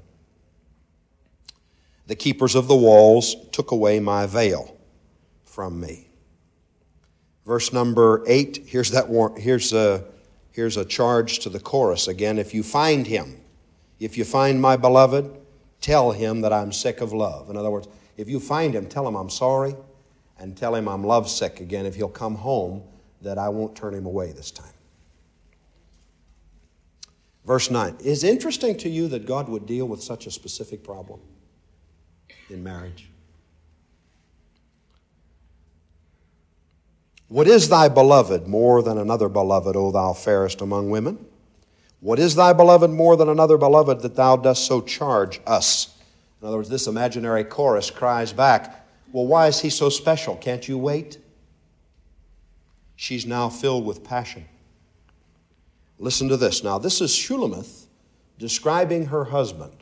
The keepers of the walls took away my veil from me. Verse number 8, here's a charge to the chorus again. If you find him, if you find my beloved, tell him that I'm sick of love. In other words, if you find him, tell him I'm sorry, and tell him I'm lovesick again. If he'll come home, that I won't turn him away this time. Verse 9. Is it interesting to you that God would deal with such a specific problem in marriage? What is thy beloved more than another beloved, O thou fairest among women? What is thy beloved more than another beloved that thou dost so charge us? In other words, this imaginary chorus cries back, well, why is he so special? Can't you wait? She's now filled with passion. Listen to this. Now, this is Shulamith describing her husband.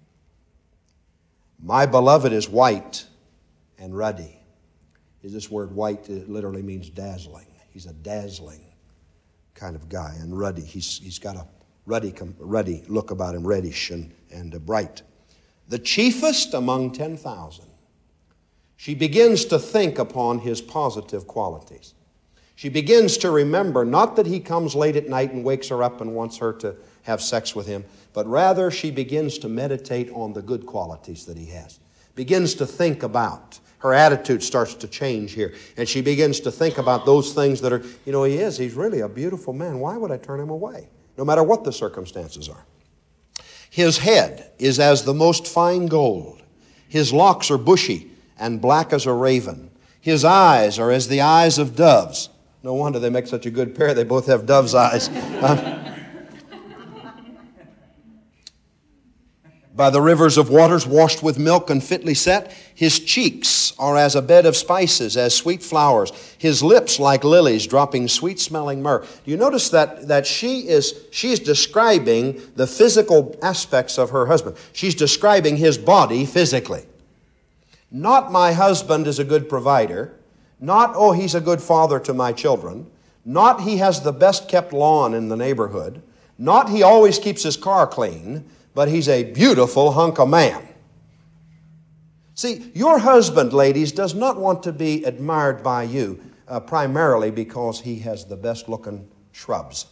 My beloved is white and ruddy. This word white literally means dazzling. He's a dazzling kind of guy, and ruddy. He's got a ruddy look about him, reddish and bright. The chiefest among 10,000. She begins to think upon his positive qualities. She begins to remember not that he comes late at night and wakes her up and wants her to have sex with him, but rather she begins to meditate on the good qualities that he has. Begins to think about. Her attitude starts to change here. And she begins to think about those things that are, he's really a beautiful man. Why would I turn him away? No matter what the circumstances are. His head is as the most fine gold. His locks are bushy and black as a raven. His eyes are as the eyes of doves, No wonder they make such a good pair. They both have dove's eyes. By the rivers of waters washed with milk and fitly set, his cheeks are as a bed of spices, as sweet flowers, his lips like lilies dropping sweet-smelling myrrh. Do you notice that she is describing the physical aspects of her husband? She's describing his body physically. Not my husband is a good provider, not, oh, he's a good father to my children, not he has the best kept lawn in the neighborhood, not he always keeps his car clean, but he's a beautiful hunk of man. See, your husband, ladies, does not want to be admired by you primarily because he has the best-looking shrubs.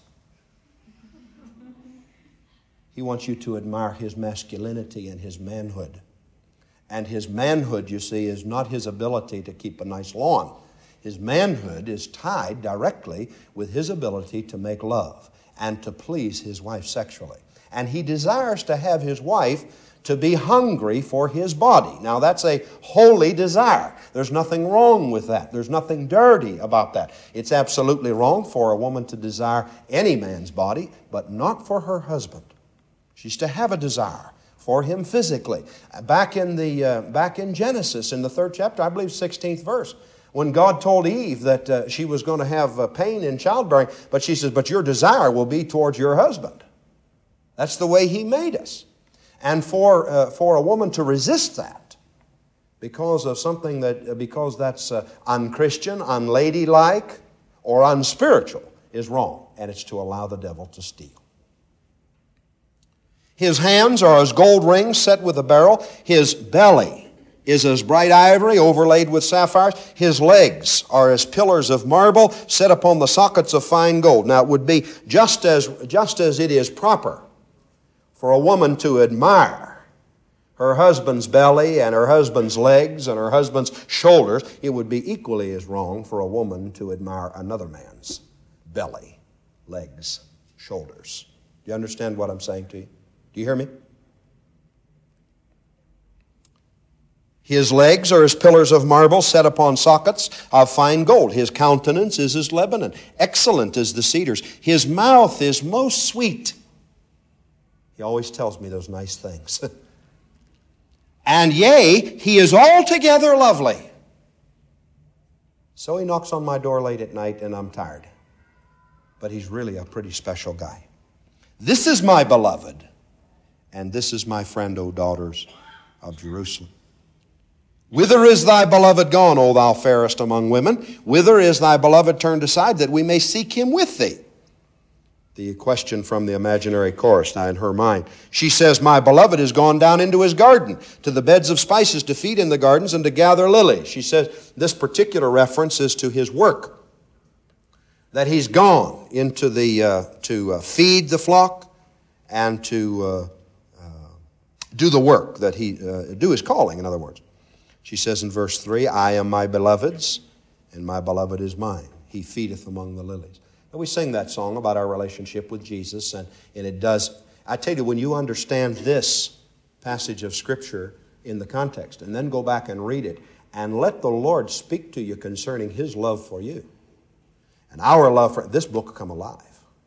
He wants you to admire his masculinity and his manhood. And his manhood, you see, is not his ability to keep a nice lawn. His manhood is tied directly with his ability to make love and to please his wife sexually. And he desires to have his wife to be hungry for his body. Now, that's a holy desire. There's nothing wrong with that. There's nothing dirty about that. It's absolutely wrong for a woman to desire any man's body, but not for her husband. She's to have a desire for him physically. Back in Genesis, in the 3rd chapter, I believe 16th verse, when God told Eve that she was going to have pain in childbearing, but she says, but your desire will be towards your husband. That's the way he made us. And for a woman to resist that because of something because that's unchristian, unladylike, or unspiritual is wrong. And it's to allow the devil to steal. His hands are as gold rings set with a beryl. His belly is as bright ivory overlaid with sapphires. His legs are as pillars of marble set upon the sockets of fine gold. Now it would be just as it is proper for a woman to admire her husband's belly and her husband's legs and her husband's shoulders, it would be equally as wrong for a woman to admire another man's belly, legs, shoulders. Do you understand what I'm saying to you? Do you hear me? His legs are as pillars of marble set upon sockets of fine gold. His countenance is as Lebanon, excellent as the cedars. His mouth is most sweet. He always tells me those nice things. And yea, he is altogether lovely. So he knocks on my door late at night and I'm tired. But he's really a pretty special guy. This is my beloved, and this is my friend, O daughters of Jerusalem. Whither is thy beloved gone, O thou fairest among women? Whither is thy beloved turned aside, that we may seek him with thee? The question from the imaginary chorus now in her mind. She says, my beloved is gone down into his garden, to the beds of spices, to feed in the gardens and to gather lilies. She says this particular reference is to his work. That he's gone into to feed the flock and to do the work that do his calling, in other words. She says in verse 3, I am my beloved's, and my beloved is mine. He feedeth among the lilies. And we sing that song about our relationship with Jesus, and it does. I tell you, when you understand this passage of Scripture in the context, and then go back and read it, and let the Lord speak to you concerning his love for you, and our love for this book will come alive.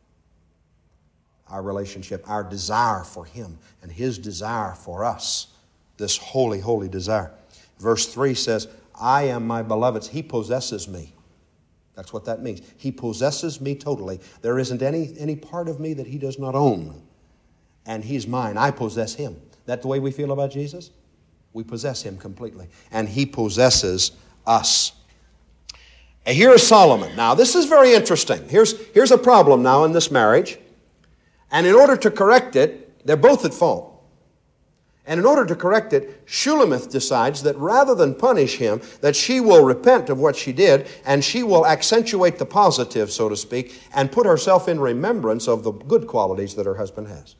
Our relationship, our desire for him, and his desire for us, this holy, holy desire. Verse 3 says, I am my beloved's. He possesses me. That's what that means. He possesses me totally. There isn't any part of me that he does not own. And he's mine. I possess him. That the way we feel about Jesus? We possess him completely. And he possesses us. And here is Solomon. Now, this is very interesting. Here's a problem now in this marriage. And in order to correct it, they're both at fault. And in order to correct it, Shulamith decides that rather than punish him, that she will repent of what she did, and she will accentuate the positive, so to speak, and put herself in remembrance of the good qualities that her husband has.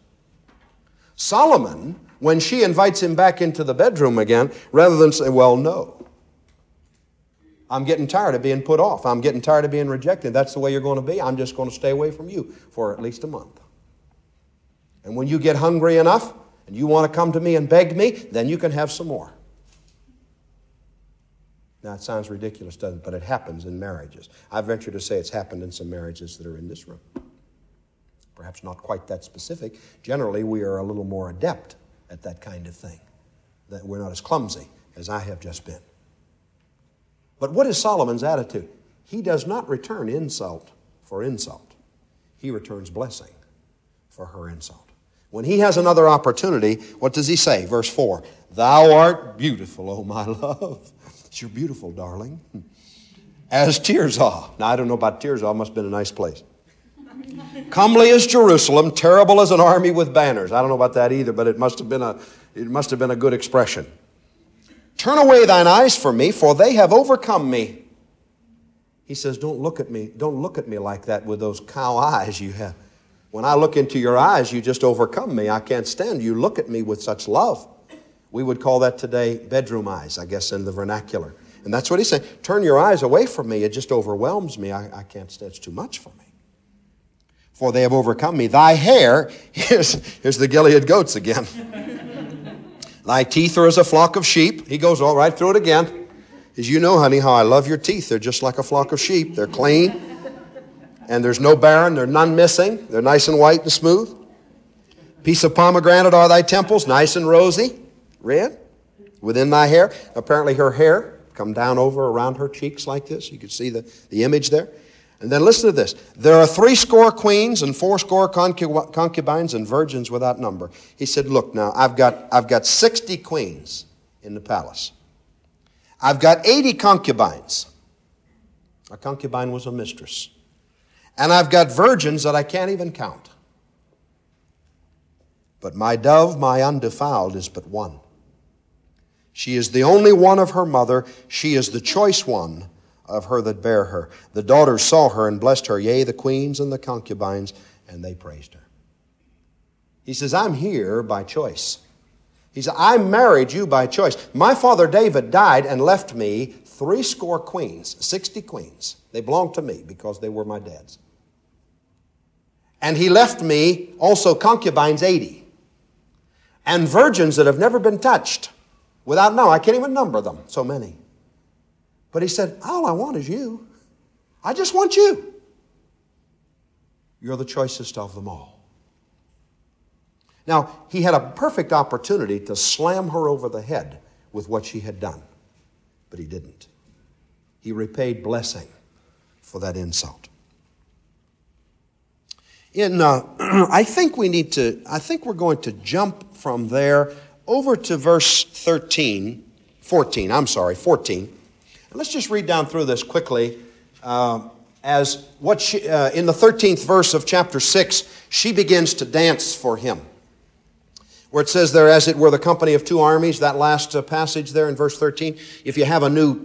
Solomon, when she invites him back into the bedroom again, rather than say, well, no, I'm getting tired of being put off. I'm getting tired of being rejected. That's the way you're going to be. I'm just going to stay away from you for at least a month. And when you get hungry enough, and you want to come to me and beg me, then you can have some more. Now, it sounds ridiculous, doesn't it? But it happens in marriages. I venture to say it's happened in some marriages that are in this room. Perhaps not quite that specific. Generally, we are a little more adept at that kind of thing. That we're not as clumsy as I have just been. But what is Solomon's attitude? He does not return insult for insult. He returns blessing for her insult. When he has another opportunity, what does he say? Verse 4, "Thou art beautiful, O my love." You're beautiful, darling. "As Tirzah." Now, I don't know about Tirzah. It must have been a nice place. "Comely as Jerusalem, terrible as an army with banners." I don't know about that either, but it must have been a good expression. "Turn away thine eyes from me, for they have overcome me." He says, don't look at me like that with those cow eyes you have. When I look into your eyes, you just overcome me. I can't stand you. Look at me with such love. We would call that today bedroom eyes, I guess, in the vernacular. And that's what he's saying. Turn your eyes away from me. It just overwhelms me. I can't stand. It's too much for me. "For they have overcome me. Thy hair," here's the Gilead goats again. "Thy teeth are as a flock of sheep." He goes all right through it again. As you know, honey, how I love your teeth. They're just like a flock of sheep. They're clean. And there's no barren. There's none missing. They're nice and white and smooth. "Piece of pomegranate are thy temples, nice and rosy, red, within thy hair." Apparently her hair come down over around her cheeks like this. You can see the image there. And then listen to this. "There are 80 queens and 80 concubines and virgins without number." He said, "Look now, I've got 60 queens in the palace. I've got 80 concubines." A concubine was a mistress. "And I've got virgins that I can't even count. But my dove, my undefiled, is but one. She is the only one of her mother. She is the choice one of her that bare her. The daughters saw her and blessed her, yea, the queens and the concubines, and they praised her." He says, I'm here by choice. He said, I married you by choice. My father David died and left me 80 queens, 60 queens. They belonged to me because they were my dad's. And he left me also concubines 80. And virgins that have never been touched. I can't even number them, so many. But he said, all I want is you. I just want you. You're the choicest of them all. Now, he had a perfect opportunity to slam her over the head with what she had done. But he didn't. He repaid blessing for that insult. I think we're going to jump from there over to verse 14. And let's just read down through this quickly. As what she, in the 13th verse of chapter 6, she begins to dance for him. Where it says there, as it were the company of two armies, that last passage there in verse 13. If you have a new,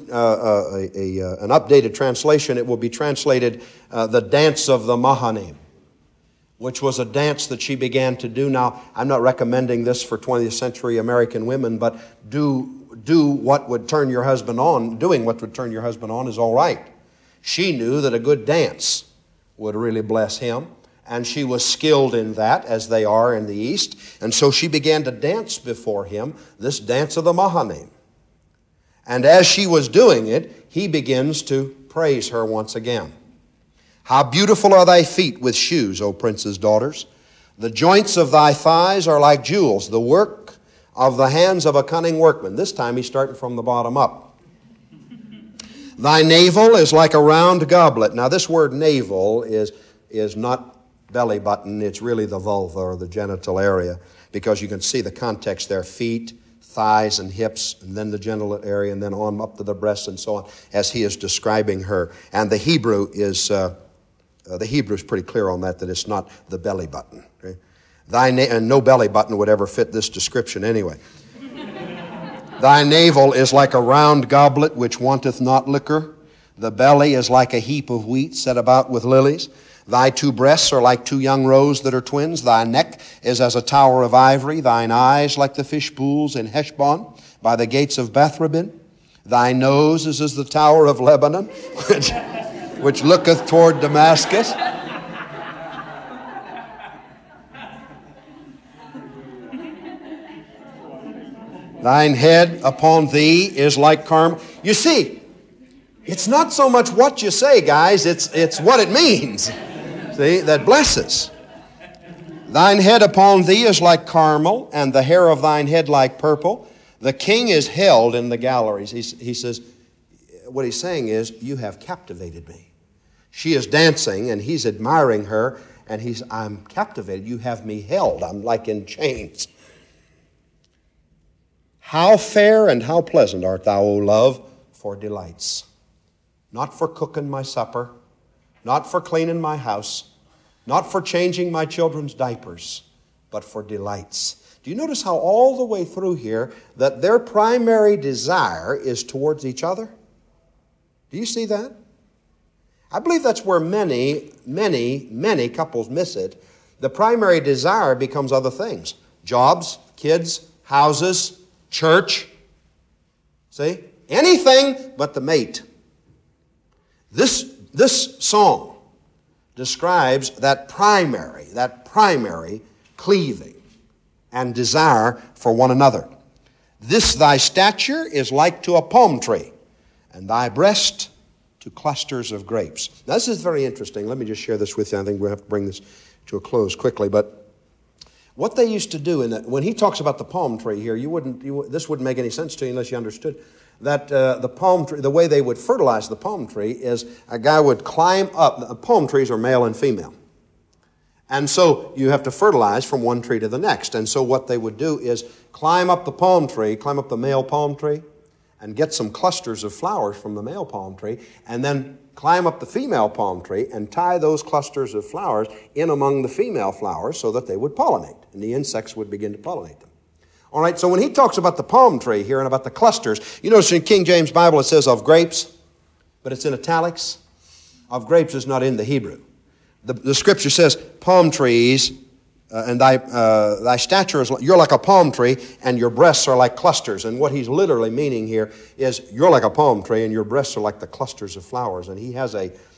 an updated translation, it will be translated the dance of the Mahanim, which was a dance that she began to do. Now, I'm not recommending this for 20th century American women, but do what would turn your husband on. Doing what would turn your husband on is all right. She knew that a good dance would really bless him, and she was skilled in that, as they are in the East. And so she began to dance before him, this dance of the Mahanim. And as she was doing it, he begins to praise her once again. How beautiful are thy feet with shoes, O prince's daughters. The joints of thy thighs are like jewels, the work of the hands of a cunning workman. This time he's starting from the bottom up. Thy navel is like a round goblet. Now this word navel is not belly button. It's really the vulva or the genital area, because you can see the context there. Feet, thighs, and hips, and then the genital area, and then on up to the breasts and so on, as he is describing her. And the Hebrew is pretty clear on that it's not the belly button. Okay? And no belly button would ever fit this description anyway. Thy navel is like a round goblet which wanteth not liquor. The belly is like a heap of wheat set about with lilies. Thy two breasts are like two young roes that are twins. Thy neck is as a tower of ivory. Thine eyes like the fish pools in Heshbon by the gates of Bethrabin. Thy nose is as the tower of Lebanon, which looketh toward Damascus. Thine head upon thee is like Carmel. You see, It's not so much what you say, guys, it's what it means. See, that blesses. Thine head upon thee is like Carmel, and the hair of thine head like purple. The king is held in the galleries. He says, what he's saying is, you have captivated me. She is dancing, and he's admiring her, and I'm captivated. You have me held. I'm like in chains. How fair and how pleasant art thou, O love, for delights. Not for cooking my supper, not for cleaning my house, not for changing my children's diapers, but for delights. Do you notice how all the way through here that their primary desire is towards each other? Do you see that? I believe that's where many couples miss it. The primary desire becomes other things. Jobs, kids, houses, church. See? Anything but the mate. This song describes that primary cleaving and desire for one another. This thy stature is like to a palm tree, and thy breast to clusters of grapes. Now, this is very interesting. Let me just share this with you. I think we'll have to bring this to a close quickly. But what they used to do when he talks about the palm tree here, this wouldn't make any sense to you unless you understood that the palm tree, the way they would fertilize the palm tree is a guy would climb up. Palm trees are male and female. And so you have to fertilize from one tree to the next. And so what they would do is climb up the palm tree, climb up the male palm tree, and get some clusters of flowers from the male palm tree, and then climb up the female palm tree and tie those clusters of flowers in among the female flowers so that they would pollinate, and the insects would begin to pollinate them. All right, so when he talks about the palm tree here and about the clusters, you notice in King James Bible it says of grapes, but it's in italics. Of grapes is not in the Hebrew. The scripture says palm trees, and thy stature is, you're like a palm tree, and your breasts are like clusters. And what he's literally meaning here is you're like a palm tree, and your breasts are like the clusters of flowers. And he has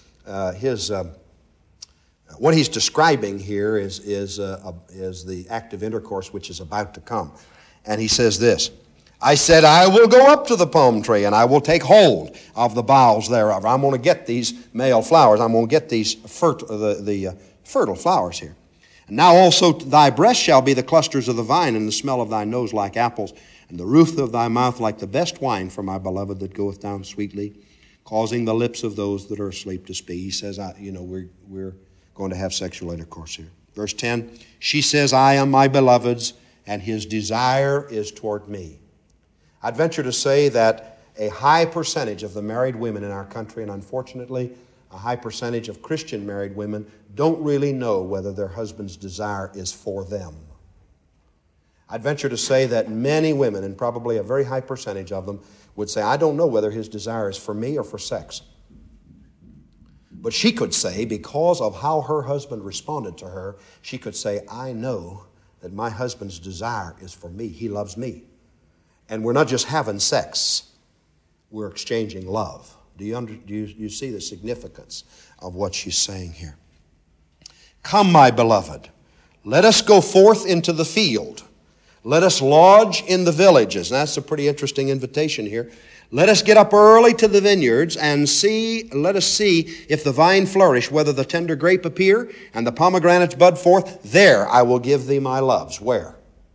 what he's describing here is the act of intercourse which is about to come. And he says this, I said, I will go up to the palm tree, and I will take hold of the boughs thereof. I'm going to get these male flowers. I'm going to get these fertile flowers here. And now also thy breast shall be the clusters of the vine, and the smell of thy nose like apples, and the roof of thy mouth like the best wine for my beloved that goeth down sweetly, causing the lips of those that are asleep to speak. He says, we're going to have sexual intercourse here. Verse 10, she says, I am my beloved's, and his desire is toward me. I'd venture to say that a high percentage of the married women in our country, and unfortunately a high percentage of Christian married women, don't really know whether their husband's desire is for them. I'd venture to say that many women, and probably a very high percentage of them, would say, I don't know whether his desire is for me or for sex. But she could say, because of how her husband responded to her, she could say, I know that my husband's desire is for me. He loves me. And we're not just having sex, we're exchanging love. Do you see the significance of what she's saying here? Come, my beloved, let us go forth into the field. Let us lodge in the villages. And that's a pretty interesting invitation here. Let us get up early to the vineyards and let us see if the vine flourish, whether the tender grape appear and the pomegranates bud forth. There I will give thee my loves. Where?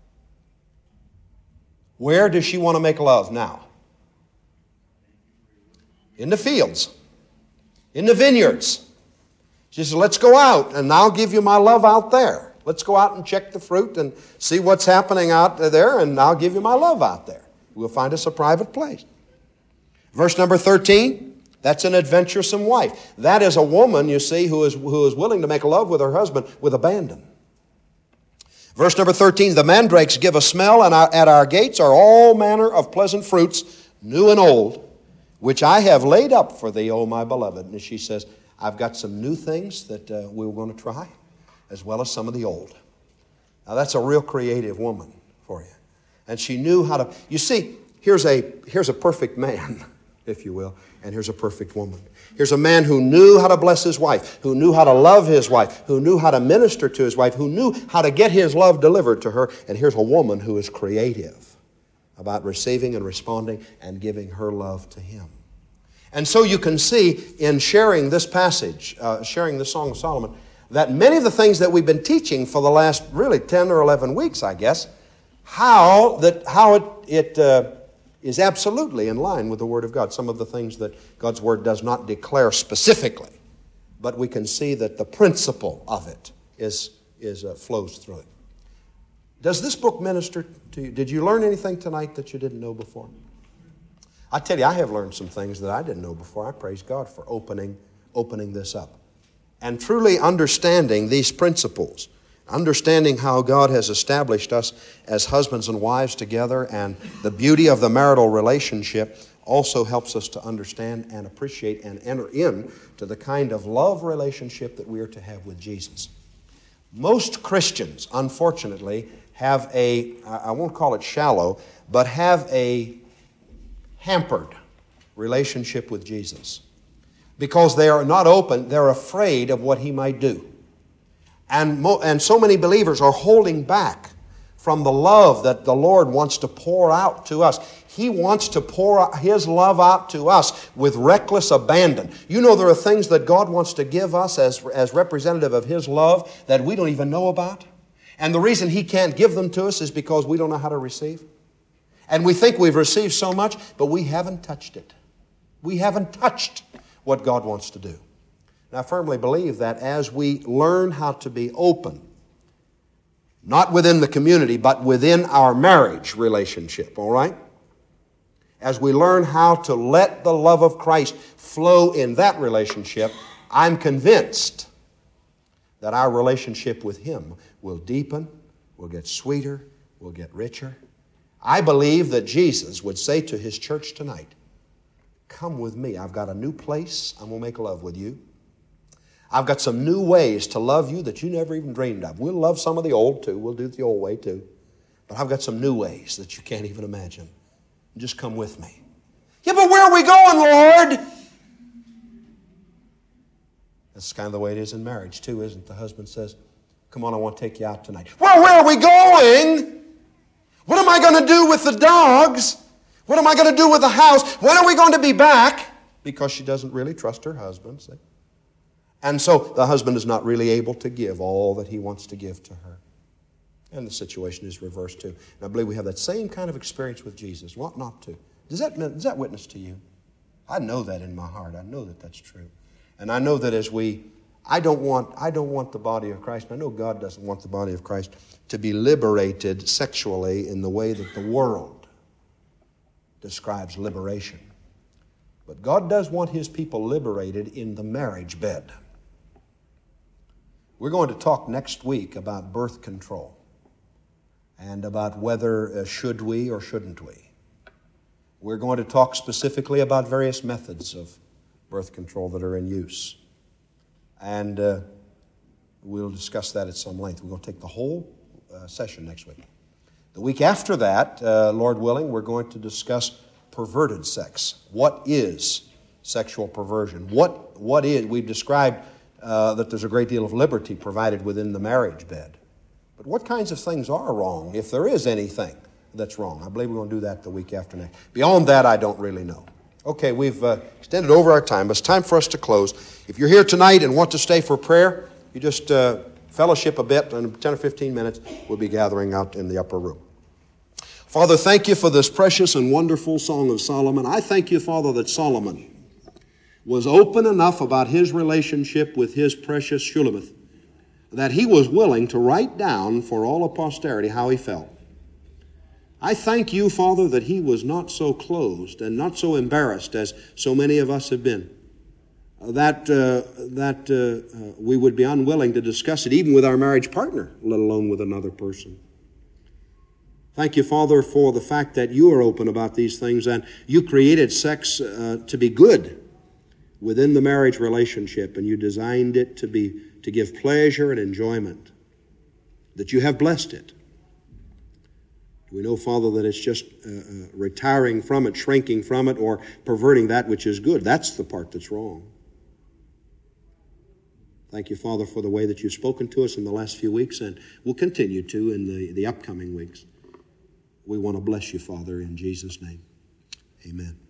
Where does she want to make love now? In the fields. In the vineyards. She says, let's go out and I'll give you my love out there. Let's go out and check the fruit and see what's happening out there, and I'll give you my love out there. We'll find us a private place. Verse number 13, that's an adventuresome wife. That is a woman, you see, who is willing to make love with her husband with abandon. Verse number 13, the mandrakes give a smell, and at our gates are all manner of pleasant fruits, new and old, which I have laid up for thee, O my beloved. And she says, I've got some new things that we were going to try, as well as some of the old. Now that's a real creative woman for you. And she knew how to, you see, here's a perfect man, if you will, and here's a perfect woman. Here's a man who knew how to bless his wife, who knew how to love his wife, who knew how to minister to his wife, who knew how to get his love delivered to her. And here's a woman who is creative about receiving and responding and giving her love to him. And so you can see in sharing this passage, sharing the Song of Solomon, that many of the things that we've been teaching for the last really 10 or 11 weeks, I guess, how it is absolutely in line with the Word of God. Some of the things that God's Word does not declare specifically, but we can see that the principle of it flows through it. Does this book minister to you? Did you learn anything tonight that you didn't know before? I tell you, I have learned some things that I didn't know before. I praise God for opening this up. And truly understanding these principles, understanding how God has established us as husbands and wives together, and the beauty of the marital relationship also helps us to understand and appreciate and enter into the kind of love relationship that we are to have with Jesus. Most Christians, unfortunately, have I won't call it shallow, but have a hampered relationship with Jesus. Because they are not open, they're afraid of what He might do. And so many believers are holding back from the love that the Lord wants to pour out to us. He wants to pour His love out to us with reckless abandon. You know, there are things that God wants to give us as representative of His love that we don't even know about. And the reason He can't give them to us is because we don't know how to receive. And we think we've received so much, but we haven't touched it. We haven't touched what God wants to do. And I firmly believe that as we learn how to be open, not within the community, but within our marriage relationship, all right? As we learn how to let the love of Christ flow in that relationship, I'm convinced that our relationship with Him will deepen, will get sweeter, will get richer. I believe that Jesus would say to His church tonight, come with me. I've got a new place. I'm going to make love with you. I've got some new ways to love you that you never even dreamed of. We'll love some of the old too. We'll do it the old way too. But I've got some new ways that you can't even imagine. Just come with me. Yeah, but where are we going, Lord? That's kind of the way it is in marriage too, isn't it? The husband says, come on, I want to take you out tonight. Well, where are we going? What am I going to do with the dogs? What am I going to do with the house? When are we going to be back? Because she doesn't really trust her husband, see? And so the husband is not really able to give all that he wants to give to her. And the situation is reversed too. And I believe we have that same kind of experience with Jesus. What not to? Does that witness to you? I know that in my heart. I know that that's true. And I know that I don't want the body of Christ, and I know God doesn't want the body of Christ to be liberated sexually in the way that the world describes liberation. But God does want His people liberated in the marriage bed. We're going to talk next week about birth control and about whether should we or shouldn't we. We're going to talk specifically about various methods of birth control that are in use. And we'll discuss that at some length. We're going to take the whole session next week. The week after that, Lord willing, we're going to discuss perverted sex. What is sexual perversion? What is? We've described that there's a great deal of liberty provided within the marriage bed. But what kinds of things are wrong, if there is anything that's wrong? I believe we're going to do that the week after next. Beyond that, I don't really know. Okay, we've extended over our time, but it's time for us to close. If you're here tonight and want to stay for prayer, you just fellowship a bit, and in 10 or 15 minutes, we'll be gathering out in the upper room. Father, thank you for this precious and wonderful Song of Solomon. I thank you, Father, that Solomon was open enough about his relationship with his precious Shulamith that he was willing to write down for all of posterity how he felt. I thank you, Father, that he was not so closed and not so embarrassed as so many of us have been, that we would be unwilling to discuss it even with our marriage partner, let alone with another person. Thank you, Father, for the fact that you are open about these things and you created sex to be good within the marriage relationship, and you designed it to give pleasure and enjoyment, that you have blessed it. We know, Father, that it's just retiring from it, shrinking from it, or perverting that which is good. That's the part that's wrong. Thank you, Father, for the way that you've spoken to us in the last few weeks, and will continue to in the upcoming weeks. We want to bless you, Father, in Jesus' name. Amen.